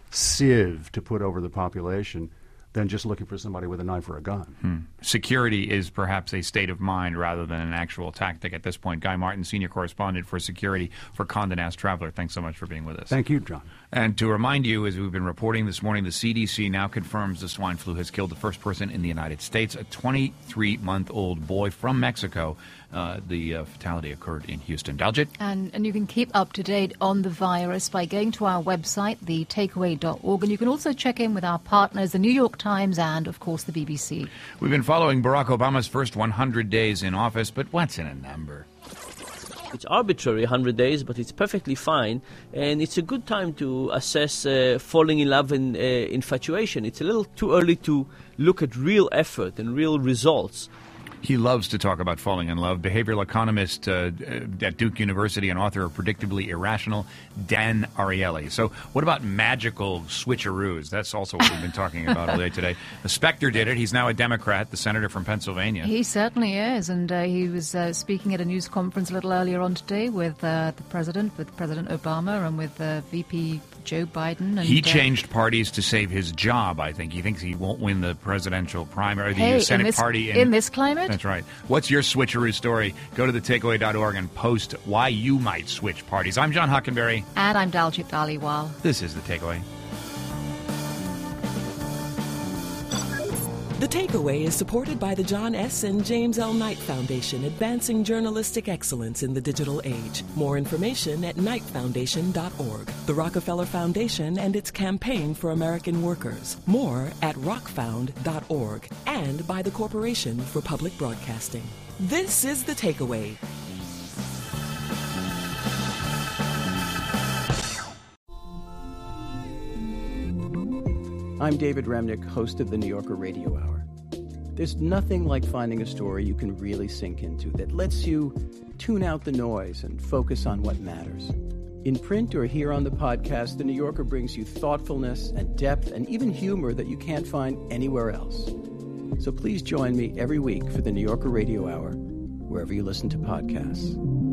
sieve to put over the population than just looking for somebody with a knife or a gun. Hmm. Security is perhaps a state of mind rather than an actual tactic at this point. Guy Martin, senior correspondent for security for Condé Nast Traveler. Thanks so much for being with us. Thank you, John. And to remind you, as we've been reporting this morning, the C D C now confirms the swine flu has killed the first person in the United States, a twenty-three-month-old boy from Mexico. Uh, the uh, fatality occurred in Houston. Daljit? And, and you can keep up to date on the virus by going to our website, the takeaway dot org, and you can also check in with our partners, the New York Times and, of course, the B B C. We've been following Barack Obama's first one hundred days in office, but what's in a number? It's arbitrary, one hundred days, but it's perfectly fine. And it's a good time to assess uh, falling in love and uh, infatuation. It's a little too early to look at real effort and real results. He loves to talk about falling in love. Behavioral economist uh, at Duke University and author of Predictably Irrational, Dan Ariely. So what about magical switcheroos? That's also what we've been talking about all day today. The Spectre did it. He's now a Democrat, the senator from Pennsylvania. He certainly is, and uh, he was uh, speaking at a news conference a little earlier on today with uh, the president, with President Obama, and with uh, V P Joe Biden. And, he uh, changed parties to save his job, I think. He thinks he won't win the presidential primary, the hey, Senate in this, party. In, in this climate? That's right. What's your switcheroo story? Go to the takeaway dot org and post why you might switch parties. I'm John Hockenberry. And I'm Daljit Dhaliwal. This is The Takeaway. The Takeaway is supported by the John S. and James L. Knight Foundation, advancing journalistic excellence in the digital age. More information at knight foundation dot org. The Rockefeller Foundation and its campaign for American workers. More at rock found dot org and by the Corporation for Public Broadcasting. This is The Takeaway. I'm David Remnick, host of the New Yorker Radio Hour. There's nothing like finding a story you can really sink into that lets you tune out the noise and focus on what matters. In print or here on the podcast, the New Yorker brings you thoughtfulness and depth and even humor that you can't find anywhere else. So please join me every week for the New Yorker Radio Hour, wherever you listen to podcasts.